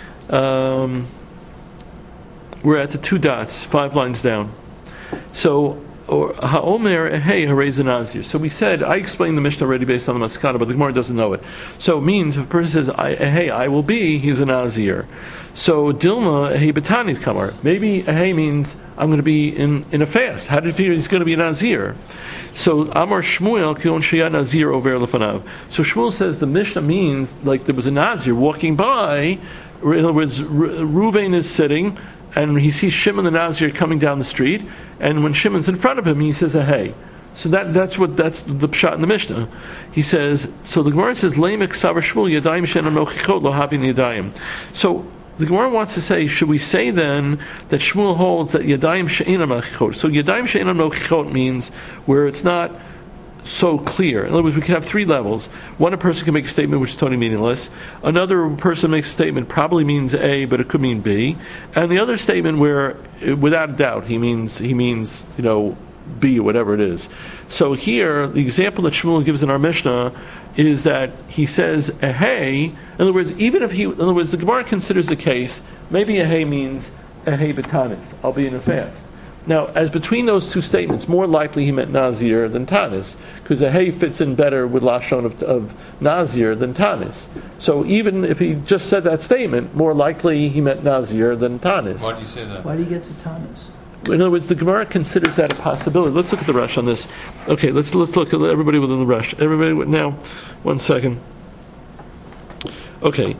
We're at the 2 dots, 5 lines down. So, Ha'omer Ehei Harei Nazir. So we said, I explained the Mishnah already based on the Maskana, but the Gemara doesn't know it. So it means if a person says, Ehei, I will be, he's a Nazir. So Dilma Ehei B'tanit Kamar. Maybe Ehei means I'm going to be in a fast. How did he figure he's going to be a Nazir? So Amar Shmuel Kion Sheyat Nazir Over Lefanav. So Shmuel says the Mishnah means like there was a Nazir walking by. In other words, Reuven is sitting, and he sees Shimon the Nazir coming down the street, and when Shimon's in front of him, he says, "Hey." So that's the pshat in the Mishnah. He says, so the Gemara says, "Leimek Savar Shmuel Yadayim She'enan Mochichot Lo Havin Yadayim." So the Gemara wants to say, should we say then that Shmuel holds that Yadayim She'enan Mochichot? So Yadayim She'enan Mochichot means where it's not so clear. In other words, we can have 3 levels. One, a person can make a statement which is totally meaningless. Another person makes a statement probably means A, but it could mean B. And the other statement where, without a doubt, he means B or whatever it is. So here, the example that Shmuel gives in our Mishnah is that he says Ehei. In other words, the Gemara considers the case. Maybe Ehei means Ehei B'tanis. I'll be in a fast. Now, as between those 2 statements, more likely he meant Nazir than Tanis, because a Hey fits in better with Lashon of Nazir than Tanis. So even if he just said that statement, more likely he meant Nazir than Tanis.
Why do you say that?
Why do you get to Tanis?
In other words, the Gemara considers that a possibility. Let's look at the Rush on this. Okay, let's look at everybody within the Rush. Everybody now, 1 second. Okay.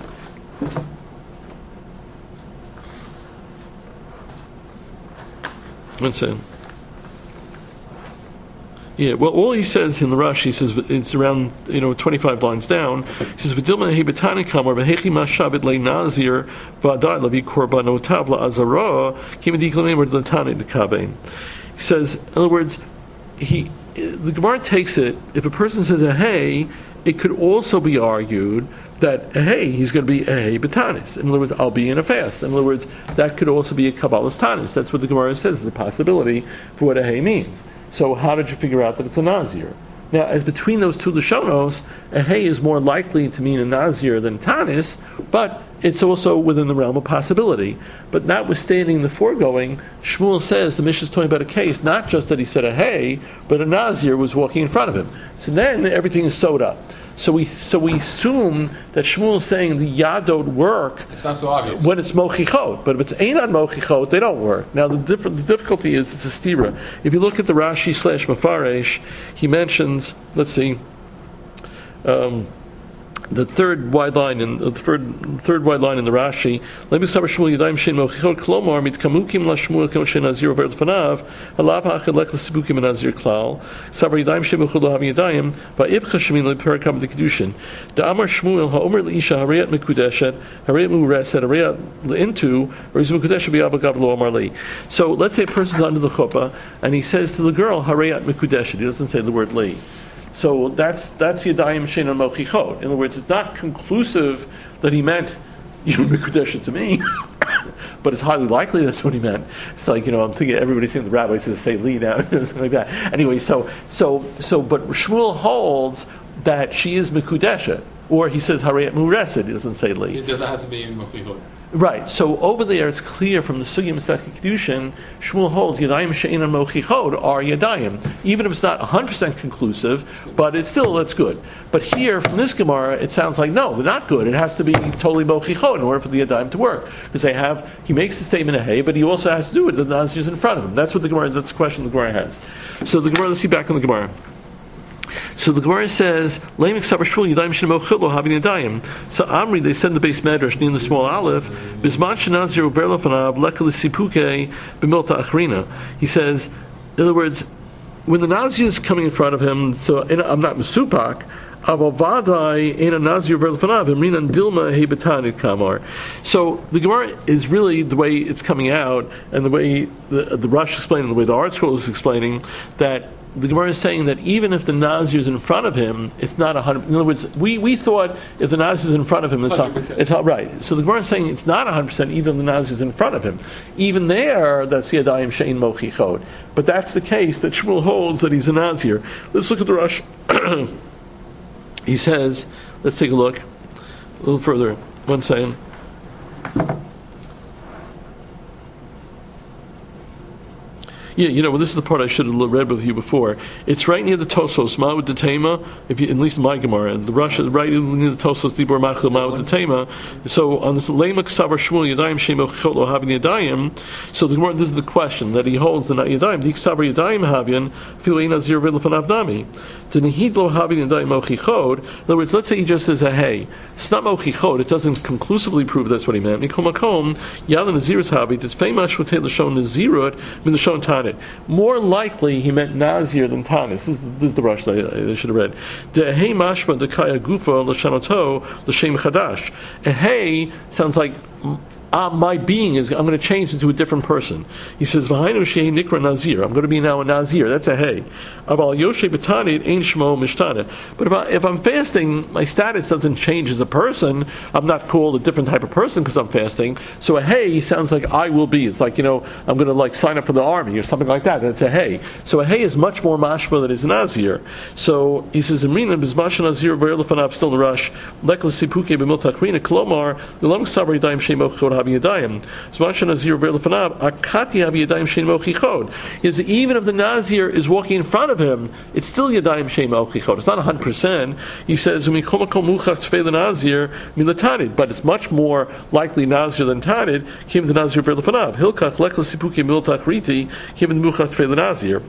One second. Yeah, well, all he says in the Rush, he says it's around 25 lines down. He says v'dilma hebetani kamar v'hechi mashabed le nazir v'adai lavi korbanotav la'azara kimediklamim v'datani dekabein. He says, in other words, the Gemara takes it. If a person says a hey, it could also be argued that hey, he's going to be a betanis. In other words, I'll be in a fast. In other words, that could also be a kabbalas tanis. That's what the Gemara says is a possibility for what a hey means. So how did you figure out that it's a nazir? Now, as between those 2 lashonos, a hey is more likely to mean a nazir than tanis, but it's also within the realm of possibility. But notwithstanding the foregoing, Shmuel says the Mishnah is talking about a case, not just that he said a hey, but a nazir was walking in front of him. So then everything is sewed up. So we assume that Shmuel is saying the yadot work.
It's not so obvious
when it's mochichot, but if it's einan mochichot, they don't work. Now the difficulty is it's a stira. If you look at the Rashi / Mafaresh, he mentions, let's see, the third wide line in the third wide line in the Rashi. Let me start Shmuel Yadayim Shein Mochichot Klomar Mitkamukim La Shmuel Kol Shein Nazir Over Panav Halav Hachad Lech LeSibukim Nazir Klal Savar Yadayim Shein Mochichot Lo Havin Yadayim VaIbcha Shemin LePerakam DeKedushin Da Amar Shmuel HaOmer LeIsha Hareyat Mekudeshet Hareyat Mureset Hareyat LeIntu Reis Mekudeshet BiAbagav Lo Amar Li. So let's say a person's under the chuppah and he says to the girl Hareyat Mekudeshet. He doesn't say the word Li. So that's Yadayim Shein Mochichot. In other words, it's not conclusive that he meant you Mekudesh to me, but it's highly likely that's what he meant. It's like I'm thinking everybody's saying the rabbi says say Li now, something like that. Anyway, so but Shmuel holds that she is Mekudeshet, or he says Harayat Mureset. He doesn't say Li.
It doesn't have to be in Mochichot.
Right. So over there, it's clear from the Sugya Masechet Kedushin, Shmuel holds Yadayim She'enan Mochichot are Yadayim, even if it's not 100% conclusive, but it's still that's good. But here, from this Gemara, it sounds like no, they're not good. It has to be totally Mochichot in order for the Yadayim to work, because he makes the statement of hey, but he also has to do it. The Nazir's in front of him. That's what the Gemara is. That's the question the Gemara has. So the Gemara. Let's see back on the Gemara. So the Gemara says, "Leimek Sabar Shmuel Yadayim Shein Mochichot Lo Havin Yadayim." So Amri, they send the base medrash in the small aleph. Bisman Shenazir Uber Lefanav Lekal Sipuke B'Milta Achrina. He says, in other words, when the Nazir is coming in front of him, so I'm not Mesupak, Avavadai in a Nazir Verlefanav, Minan Dilma Hebetanit Kamar. So the Gemara is really the way it's coming out, and the way the Rush explained, and the way the Art Scroll is explaining, that the Gemara is saying that even if the Nazir is in front of him, it's not 100%. In other words, we thought if the Nazir is in front of him, it's not right. So the Gemara is saying it's not 100% even if the Nazir is in front of him. Even there, that's Yadayim Shein Mochi Chod. But that's the case that Shmuel holds that he's a Nazir. Let's look at the Rush. He says, let's take a look a little further. One second. Yeah, this is the part I should have read with you before. It's right near the Tosos, Ma'ud Detema, at least in my Gemara. The Rush is right near the Tosos, Dibor Machil, Ma'ud Detema. So on this Lema Ksavar Shmuel Yadayim Shemo Chot Lo Havin Yadayim, so the Gemara, this is the question that he holds, the Yadayim, Dik Ksavar Yadayim Havin, Filo Ein Nazir V'Lefanav Nami. Denehid Lo Havin Yadayim Mochi Chod. In other words, let's say he just says a hey. It's not Mochi Chod, it doesn't conclusively prove that's what he meant. Mikol Makom, Yadin Nazir's Habi, it's famous Shvotei L'Shon Nazirut, Min L'Shon Tanit. More likely he meant Nazir than Tanis. This is the Rush that I should have read. Dehei mashma dekaya gufa l'shanoto l'shem chadash. A hey sounds like my being is, I'm going to change into a different person. He says, V'hainu shehi nikra nazir. I'm going to be now a nazir. That's a hey. Aval yoshe b'tanit ein shmo mishtanit. But if I'm fasting, my status doesn't change as a person. I'm not called a different type of person because I'm fasting. So a hey sounds like I will be. It's like, I'm going to sign up for the army or something like that. That's a hey. So a hey is much more mashma than is a nazir. So he says, Amrina bizmash nazir v'erlefanav still the Rush. Lekla sipuke b'mil tachrina kolomar l'lam k'savar yadayim shemo chod Yadayim. Is even if the Nazir is walking in front of him, it's still Yadayim Shem Ochichod. It's not 100%. He says, but it's much more likely Nazir than Tanid. Came the Nazir Verlefanav. Hilkach Lekla Sipuke Miltach Riti came the Muchat Tfei the Nazir.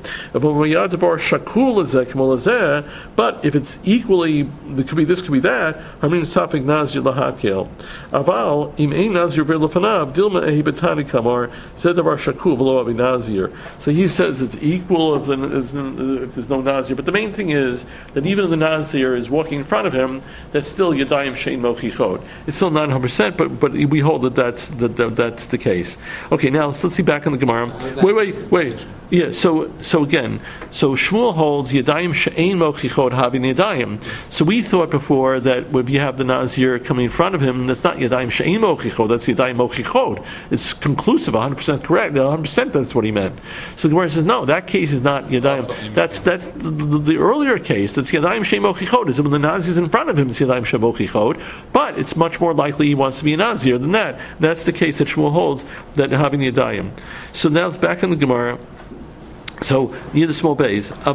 But if it's equally, it could be this, could be that. I mean, Safik Nazir Lahakel. Aval im ein Nazir Verlefanav Dilma Ehi Betani Kamar said Davar Shakul V'lo Avi Nazir. So he says it's equal if there's no Nazir. But the main thing is that even if the Nazir is walking in front of him, that's still Yadayim Shein Mochi Chod. It's still 900%, but we hold that that's the case. Okay, now let's see back in the Gemara. Wait. Yeah. So again, Shmuel holds Yadayim Shein Mochi Chod having Yadayim. So we thought before that if you have the Nazir coming in front of him, that's not Yadayim Shein Mochi Chod, that's Yadayim Mochi Chod. It's conclusive, 100% correct. 100% that's what he meant. So the Gemara says, no, that case is not Yadayim. That's the earlier case. That's Yadayim Shein Mochi Chod. Is when the Nazir is in front of him, it's Yadayim Shein Mochi Chod. But it's much more likely he wants to be a Nazir than that. That's the case that Shmuel holds, that having the Yadayim. So now it's back in the Gemara. So near the small bays, now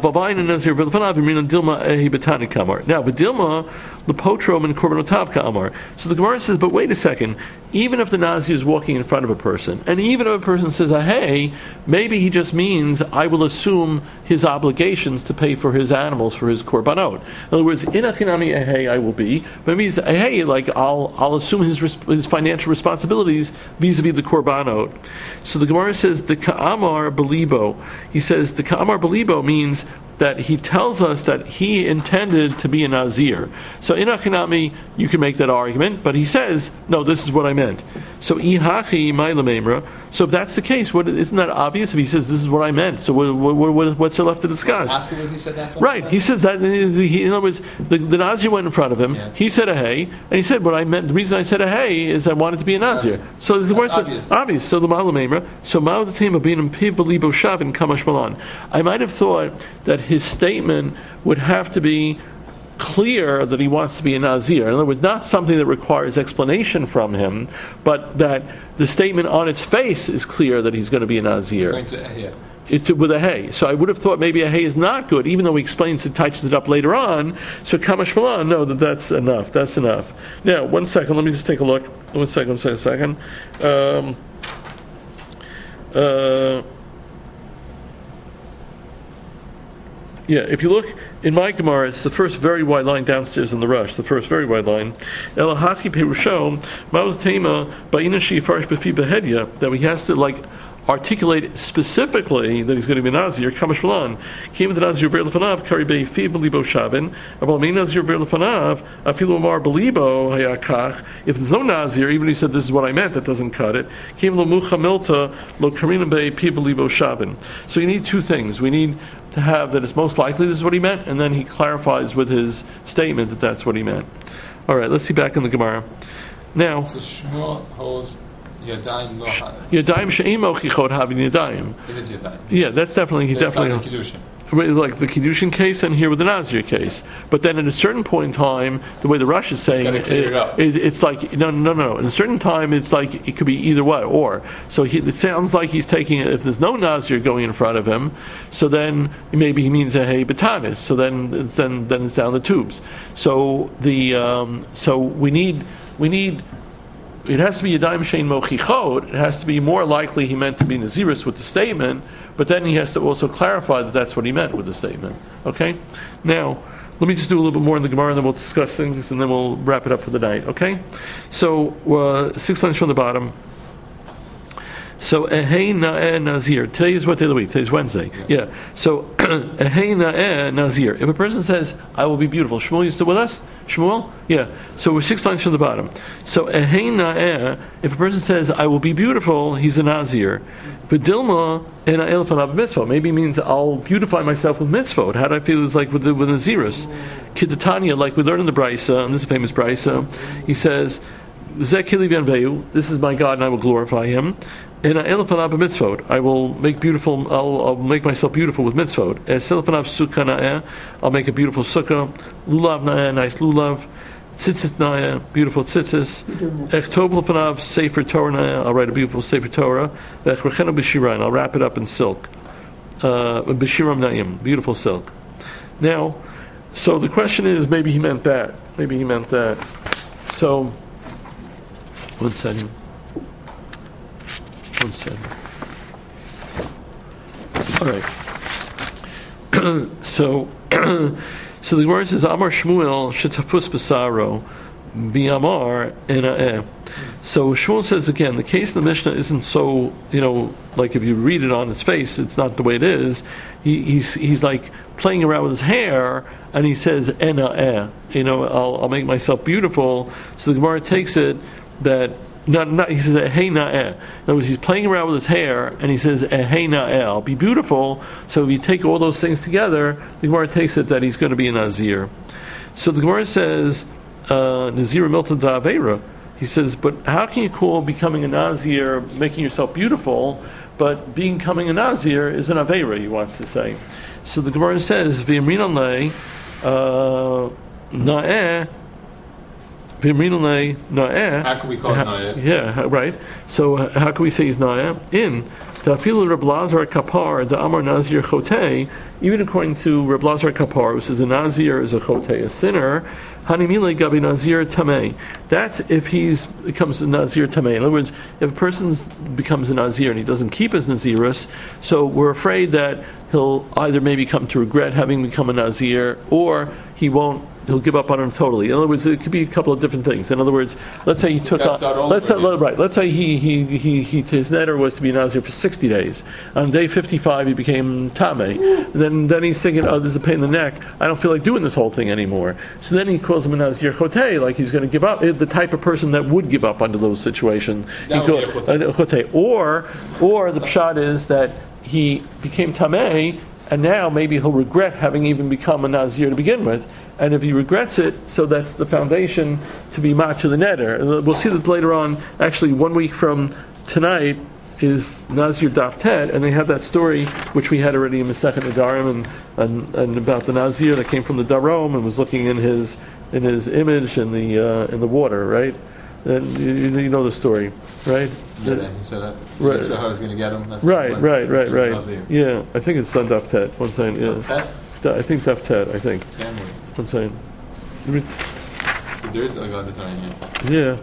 Vidilma lepotrom and korbanotavka amar. So the Gemara says, but wait a second. Even if the Nazir is walking in front of a person, and even if a person says, hey, maybe he just means I will assume his obligations to pay for his animals for his korbanot. In other words, in achinami hey I will be. Maybe he's hey, like I'll assume his financial responsibilities vis-a-vis the korbanot. So the Gemara says the ka'amar belibo. He says the ka'amar belibo means that he tells us that he intended to be a Nazir. So in Achinami, you can make that argument, but he says, no, this is what I meant. So ihachi ma'ila. So if that's the case, isn't that obvious if he says, this is what I meant? So what's there left to discuss?
Afterwards he said that's what
right, he says that, in other words, the Nazir went in front of him, he said a hey, and he said what I meant, the reason I said a hey is I wanted to be a Nazir. So the word says, obvious. So the ma'ila. So ma'udatim abinam piv belibo shavin kamash malan. I might have thought that his statement would have to be clear that he wants to be a Nazir. In other words, not something that requires explanation from him, but that the statement on its face is clear that he's going to be a Nazir. It's with a hey. So I would have thought maybe a hey is not good, even though he explains it, touches it up later on. So Kamash Malan, no, that's enough. That's enough. Now, 1 second, let me just take a look. 1 second. Yeah, if you look in my Gemara, it's the first very wide line downstairs in the Rush, the first very wide line. Elahachi Perusho, Ma'utema, Ba'ina Shifarish Befi Behedya, that he has to articulate specifically that he's going to be Nazir, Kamashmalan, came with the Nazir Be'er Lefanav, Kari Be'fi Belibo Shavin, Abal Mein Nazir Be'er Lefanav, Afilu Amar Belibo Hayakach. If there's no Nazir, even if he said this is what I meant, that doesn't cut it. Came Lo Mucha Milta, Lo Karina Be'fi Belibo Shavin. So you need two things. We need to have that it's most likely this is what he meant, and then he clarifies with his statement that that's what he meant. All right, let's see back in the Gemara. Now,
So Shmuel holds Yadayim lo
Yadayim she'imo chichot having Yadayim.
It is Yadayim.
Yeah, that's definitely he
That's
definitely
not the Kiddushin.
like the Kiddushin case and here with the Nazir case. But then at a certain point in time, the way the Rush is saying
gotta clear it up.
it's like no. At a certain time, it's like it could be either way. Or so it sounds like he's taking it. If there's no Nazir going in front of him, so then maybe he means a hey batanis. So then it's down the tubes. So so we need. It has to be Yadayim Shein Mochichot. It has to be more likely he meant to be Naziris with the statement, but then he has to also clarify that that's what he meant with the statement. Okay? Now, let me just do a little bit more in the Gemara, and then we'll discuss things, and then we'll wrap it up for the night. Okay? So, 6 lines from the bottom. So, Ehei Na'eh Nazir. Today is what day of the week? Today is Wednesday. Yeah. So, Ehei Na'eh Nazir. If a person says, I will be beautiful. Shmuel, you still with us? Shmuel? Yeah. So we're 6 lines from the bottom. So, Ehei Na'eh, if a person says, I will be beautiful, he's a Nazir. V'dilma en ha'el fanav mitzvah. Maybe it means I'll beautify myself with mitzvot. How do I feel is like with Nazirus? Kidatanya, like we learned in the Brisa, and this is a famous Brisa, he says, this is my God and I will glorify him. And I will make beautiful. I'll make myself beautiful with mitzvot. I'll make a beautiful sukkah. Lulav na'eh, nice lulav. Tzitzit na'eh, beautiful tzitzis. Echtov l'fanav, sefer Torah na'eh. I'll write a beautiful sefer Torah. Echrechenu b'shira, and I'll wrap it up in silk. B'shiram na'im, beautiful silk. Now, so the question is, maybe he meant that. Maybe he meant that. So, one second. All right. So the Gemara says, Amar Shmuel shetafus b'saro bi'amar ena'eh. So Shmuel says again, the case in the Mishnah isn't so, like if you read it on its face, it's not the way it is. He's like playing around with his hair, and he says ena'eh. I'll make myself beautiful. So the Gemara takes it that. He says hey na'eh. In other words, he's playing around with his hair, and he says hey na'eh. I'll be beautiful. So if you take all those things together, the Gemara takes it that he's going to be a Nazir. So the Gemara says Nazir milta da'avera. He says, but how can you call becoming a Nazir making yourself beautiful, but becoming a Nazir is an avera? He wants to say. So the Gemara says v'yamrin alei na'eh.
How can we call it Na'eh?
Yeah, right. So how can we say he's Na'eh? In Ta'afilu Reb Lazar Kapar the Amar Nazir Chotei, even according to Reb Lazar Kapar, who says a Nazir is a Chotei, a sinner. Hanimile Gabi Nazir Tamei. That's if he's becomes a Nazir Tamei. In other words, if a person becomes a Nazir and he doesn't keep his Nazirus, so we're afraid that he'll either maybe come to regret having become a Nazir, or he'll give up on him totally. In other words, it could be a couple of different things. In other words, let's say he took on, let's say his netter was to be a Nazir for 60 days. On day 55 he became Tameh. Then he's thinking, oh, this is a pain in the neck. I don't feel like doing this whole thing anymore. So then he calls him a Nazir Chotei, like he's going to give up. The type of person that would give up under those situations. Chotei. Or the pshat is that he became Tameh, and now maybe he'll regret having even become a Nazir to begin with. And if he regrets it, so that's the foundation to be mat to the netter. We'll see that later on. Actually, 1 week from tonight is Nazir Daf Tet, and they have that story which we had already in Masechet Nedarim, and about the Nazir that came from the Darom and was looking in his image in the water, right? And you know the story, right?
Yeah, he said that.
Right.
So how he's going to get him? That's
right. Yeah, I think it's done Daf Tet. One second, yeah.
Tet?
I think Daf Tet. I think. One second.
So there's a God time, yeah.
Yeah.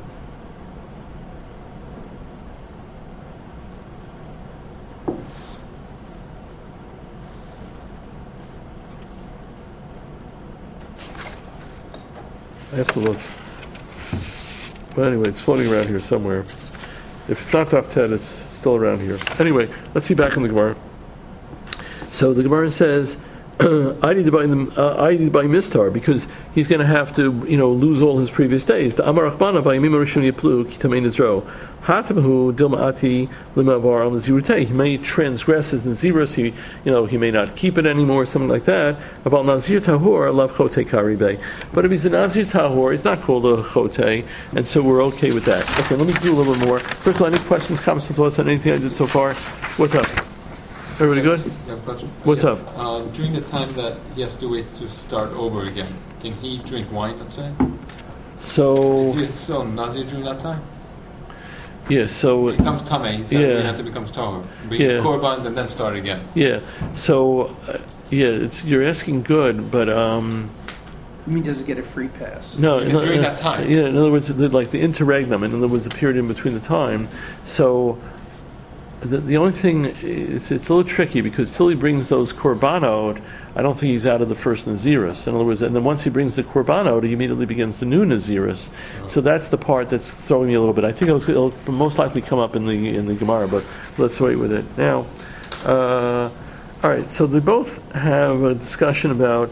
I have to look. But anyway, it's floating around here somewhere. If it's not Daf Tet, it's still around here. Anyway, let's see back in the Gemara. So the Gemara says, I need to buy Mistar because he's going to have to, lose all his previous days. The Amar Achbana by Yamim Rishon Yiplu Kitamein Nizro. Hatabahu Dilma Ati Limavar Al Nazirutei. He may transgress his Nazirus. He may not keep it anymore, something like that. About Nazir Tahor Lav Chote Karibei. But if he's a Nazir Tahor, he's not called a Chote, and so we're okay with that. Okay, let me do a little bit more. First of all, any questions, comments, and thoughts on anything I did so far? What's up? Everybody good? What's up?
During the time that he has to wait to start over again, can he drink wine, let's say?
So...
Is he still Nazir during that time?
Yeah, so...
He becomes Tameh, he's going to have to become Tahor. Bring his Korbans and then start again.
Yeah, so... you're asking good, but...
I mean, does it get a free pass?
No,
during that time.
Yeah, in other words, like the interregnum, in other words, the period in between the time. So... The only thing is, it's a little tricky because till he brings those korbanot, I don't think he's out of the first Nazirus. In other words, and then once he brings the korbanot, he immediately begins the new Nazirus. So that's the part that's throwing me a little bit. I think it'll most likely come up in the Gemara, but let's wait with it. Now, all right. So they both have a discussion about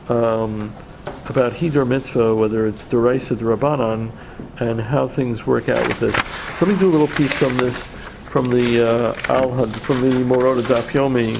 Hidur Mitzvah, whether it's D'Oraisa, D'Rabbanan, and how things work out with this. So let me do a little piece from this. From the from the Morota Daf Yomi.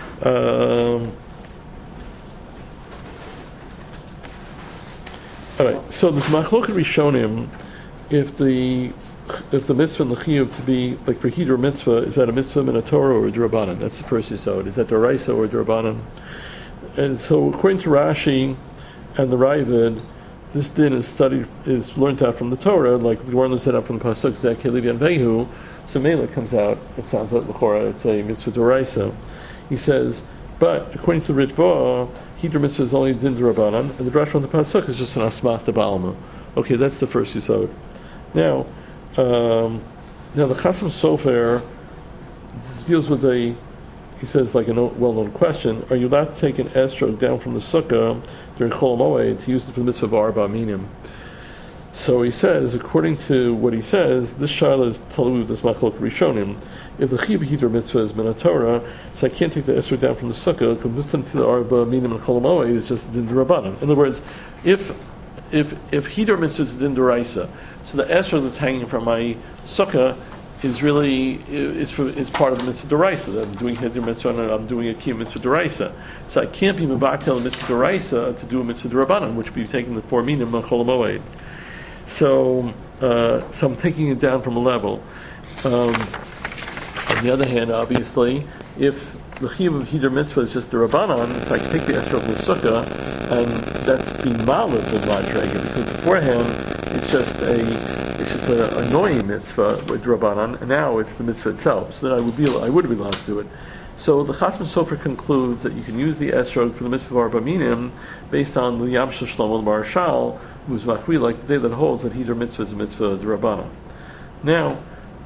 All right. So this Machloket Rishonim, if the mitzvah and the chiyuv to be like for Hidur mitzvah, is that a mitzvah min Torah or a D'Rabbanan? That's the first yisod. Is that D'Oraisa or D'Rabbanan? And so according to Rashi and the Raavad, this din is learned out from the Torah, like the Gemara said out from the pasuk Zeh Kelevi and Vehu. So Mela comes out, it sounds like L'chora, it's a mitzvah d'oraisa. He says, but according to the Ritva, Hidur mitzvah is only din d'Rabbanan, and the drash from the pasuk is just an asmach d'Balma. Okay, that's the first yisod. Now the Chasam Sofer deals with he says like a well-known question: are you allowed to take an estrog down from the sukkah during Chol Moed to use it for the mitzvah of Arba Minim? So he says, according to what he says, this shaila is talud this machlok rishonim. If the chiv hidur mitzvah is min Torah, so I can't take the esrog down from the sukkah because to the arba minim and chol moed is just din d'Rabbanan. In other words, if hidur mitzvah is din d'oraisa, so the esrog that's hanging from my sukkah is really is part of the mitzvah d'oraisa. I'm doing hidur mitzvah and I'm doing a kiyum mitzvah d'oraisa. So I can't be mevakel a mitzvah d'oraisa to do a mitzvah d'Rabbanan, which would be taking the 4 minim and chol moed. So I'm taking it down from a level. On the other hand, obviously, if the chiyuv of hidur mitzvah is just the Rabbanan, if I take the esrog from the sukkah, and that's being malus with madrega, because beforehand it's just an annoying mitzvah with Rabbanan, and now it's the mitzvah itself. So then I would be allowed to do it. So the Chasam Sofer concludes that you can use the esrog for the mitzvah of Arba Minim based on the Yam Shel Shlomo Marashal, who's machwi, like the day that holds that Hidur mitzvah is a mitzvah d'Rabbanan. Now,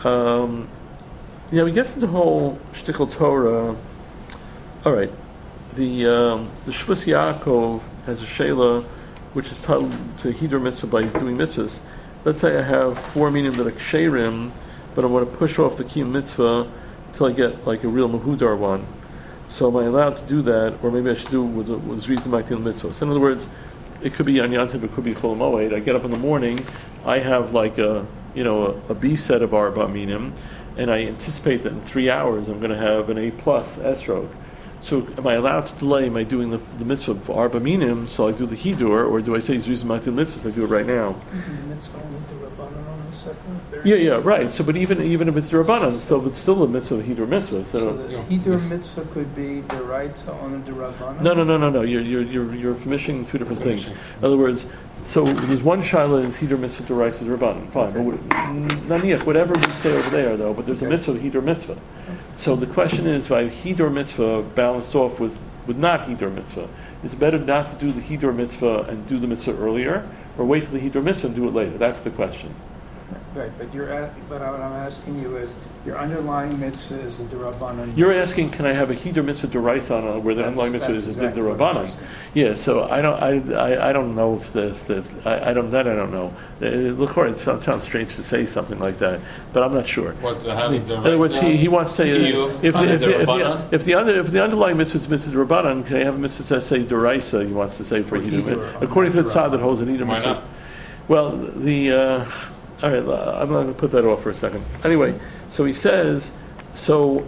he gets into the whole shtickle Torah. All right, the Shvus Yaakov has a sheila which is titled to Hidur mitzvah by doing mitzvahs. Let's say I have 4 minim that are ksherim, but I want to push off the kiyum mitzvah until I get like a real mahudar one. So am I allowed to do that, or maybe I should do with reason my kiyum mitzvah? So in other words, it could be on Yantiv, it could be Chol Moed. I get up in the morning, I have like a B set of Arba Minim, and I anticipate that in 3 hours I'm going to have an A plus esrog. So am I allowed to delay? Am I doing the mitzvah of Arba Minim, so I do the Hidur, or do I say Zuzim Matil mitzvahs, I do it right now?
Isn't the mitzvah only the Rabbanan on the second or third?
Yeah, right. So, but even if it's the Rabbanan, so it's still a mitzvah of Hidur mitzvah.
So the Hidur mitzvah could be the Raita on the Rabbanan?
No. You're mishing two different things. In other words, so there's one shaila is Hidur mitzvah to Raisa Rabbanan. Fine, but naniach, whatever we say over there though, but there's a mitzvah of Hidur mitzvah. So the question is, by Hidur mitzvah balanced off with not Hidur mitzvah, it's better not to do the Hidur mitzvah and do the mitzvah earlier, or wait for the Hidur mitzvah and do it later. That's the question.
Right, but but what I'm asking you is, your underlying mitzvah is a D'Rabbanan.
You're asking, can I have a Hidur Mitzvah D'Oraisa on where the underlying mitzvah is
exactly what I'm
D'Rabbanan?
asking.
Yeah, so I don't know if I don't know. Look, it sounds strange to say something like that, but I'm not sure.
What to have
In other words, he wants to say if the underlying mitzvah is mitzvah D'Rabbanan, can I have a mitzvah that say D'Oraisa? He wants to say for Hidur Mitzvah, according to the tzad that holds an Hidur
Why
Mitzvah.
not?
Well, all right, I'm going to put that off for a second. Anyway, so he says, so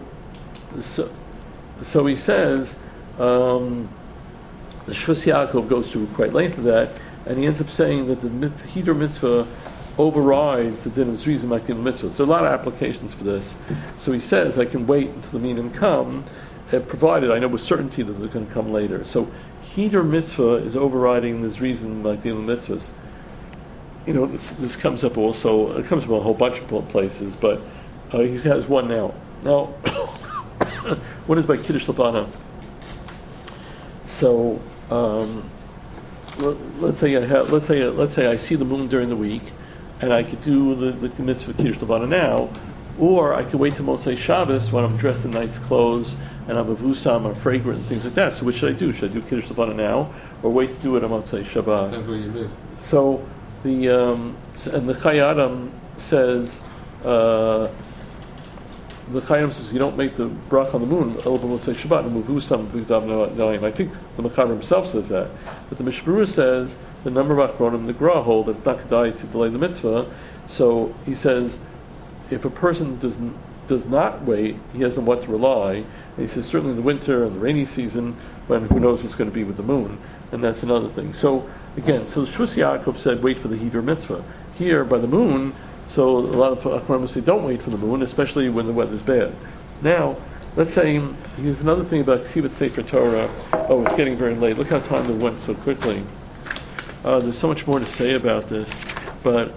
he says, the Shvus Yaakov goes through quite length of that, and he ends up saying that the Hidur Mitzvah overrides the din of Zrizim Makdim Mitzvah. So there are a lot of applications for this. So he says, I can wait until the minim come, provided I know with certainty that they're going to come later. So Hidur Mitzvah is overriding the Zrizim Makdim Mitzvahs. You know, this comes up also. It comes up in a whole bunch of places, but he has one now. Now, one is by Kiddush Labana. So, let's say I see the moon during the week, and I could do the mitzvah of Kiddush Labana now, or I could wait till Motzei Shabbos when I'm dressed in nice clothes and I'm avusam, I'm fragrant and things like that. So, which should I do? Should I do Kiddush Labana now, or wait to do it on Motzei Shabbat?
Depends where you live.
So and the Chai Adam says the Chai Adam says you don't make the brach on the moon over Motzei Shabbat and muvusam b'gdav na'ayim. I think the Mechaber himself says that, but the Mishmurah says the number of Achronim the Gra hold that's not kedai to delay the mitzvah. So he says if a person does not wait, he has on what to rely. And he says certainly in the winter and the rainy season when who knows what's going to be with the moon, and that's another thing. So again, so Shvus Yaakov said wait for the Hidur Mitzvah. Here by the moon, so a lot of Achronim say don't wait for the moon, especially when the weather's bad. Now, let's say here's another thing about Ksibet Sefer Torah. Oh, it's getting very late. Look how time went so quickly. There's so much more to say about this, but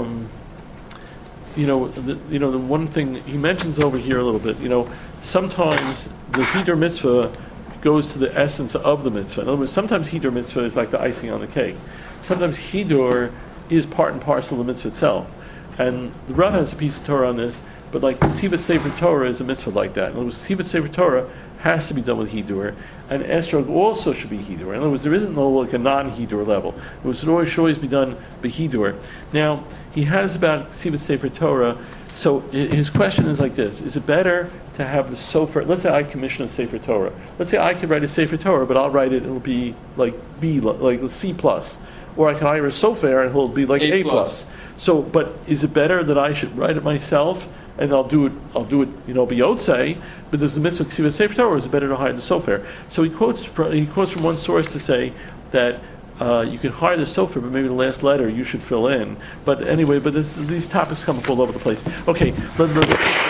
the one thing he mentions over here a little bit. Sometimes the Hidur Mitzvah goes to the essence of the mitzvah. In other words, sometimes Hidur Mitzvah is like the icing on the cake. Sometimes Hidur is part and parcel of the mitzvah itself. And the Rav has a piece of Torah on this, but like Ksibet Sefer Torah is a mitzvah like that. In other words, Ksibet Sefer Torah has to be done with Hidur, and Esrog also should be Hidur. In other words, there isn't no like a non-Hidur level. It should always be done by Hidur. Now, he has about Ksibet Sefer Torah, so his question is like this: is it better to have the sofer? Let's say I commission a Sefer Torah. Let's say I could write a Sefer Torah, but I'll write it; it'll be like B, like C plus, or I can hire a sofer and it'll be like A plus. So, but is it better that I should write it myself and I'll do it, biyotze, but there's the mitzvah of Ksibet Sefer Torah, or is it better to hire the sofer? So he quotes from one source to say that you can hire the sofer, but maybe the last letter you should fill in. But anyway, these topics come up all over the place. Okay, let's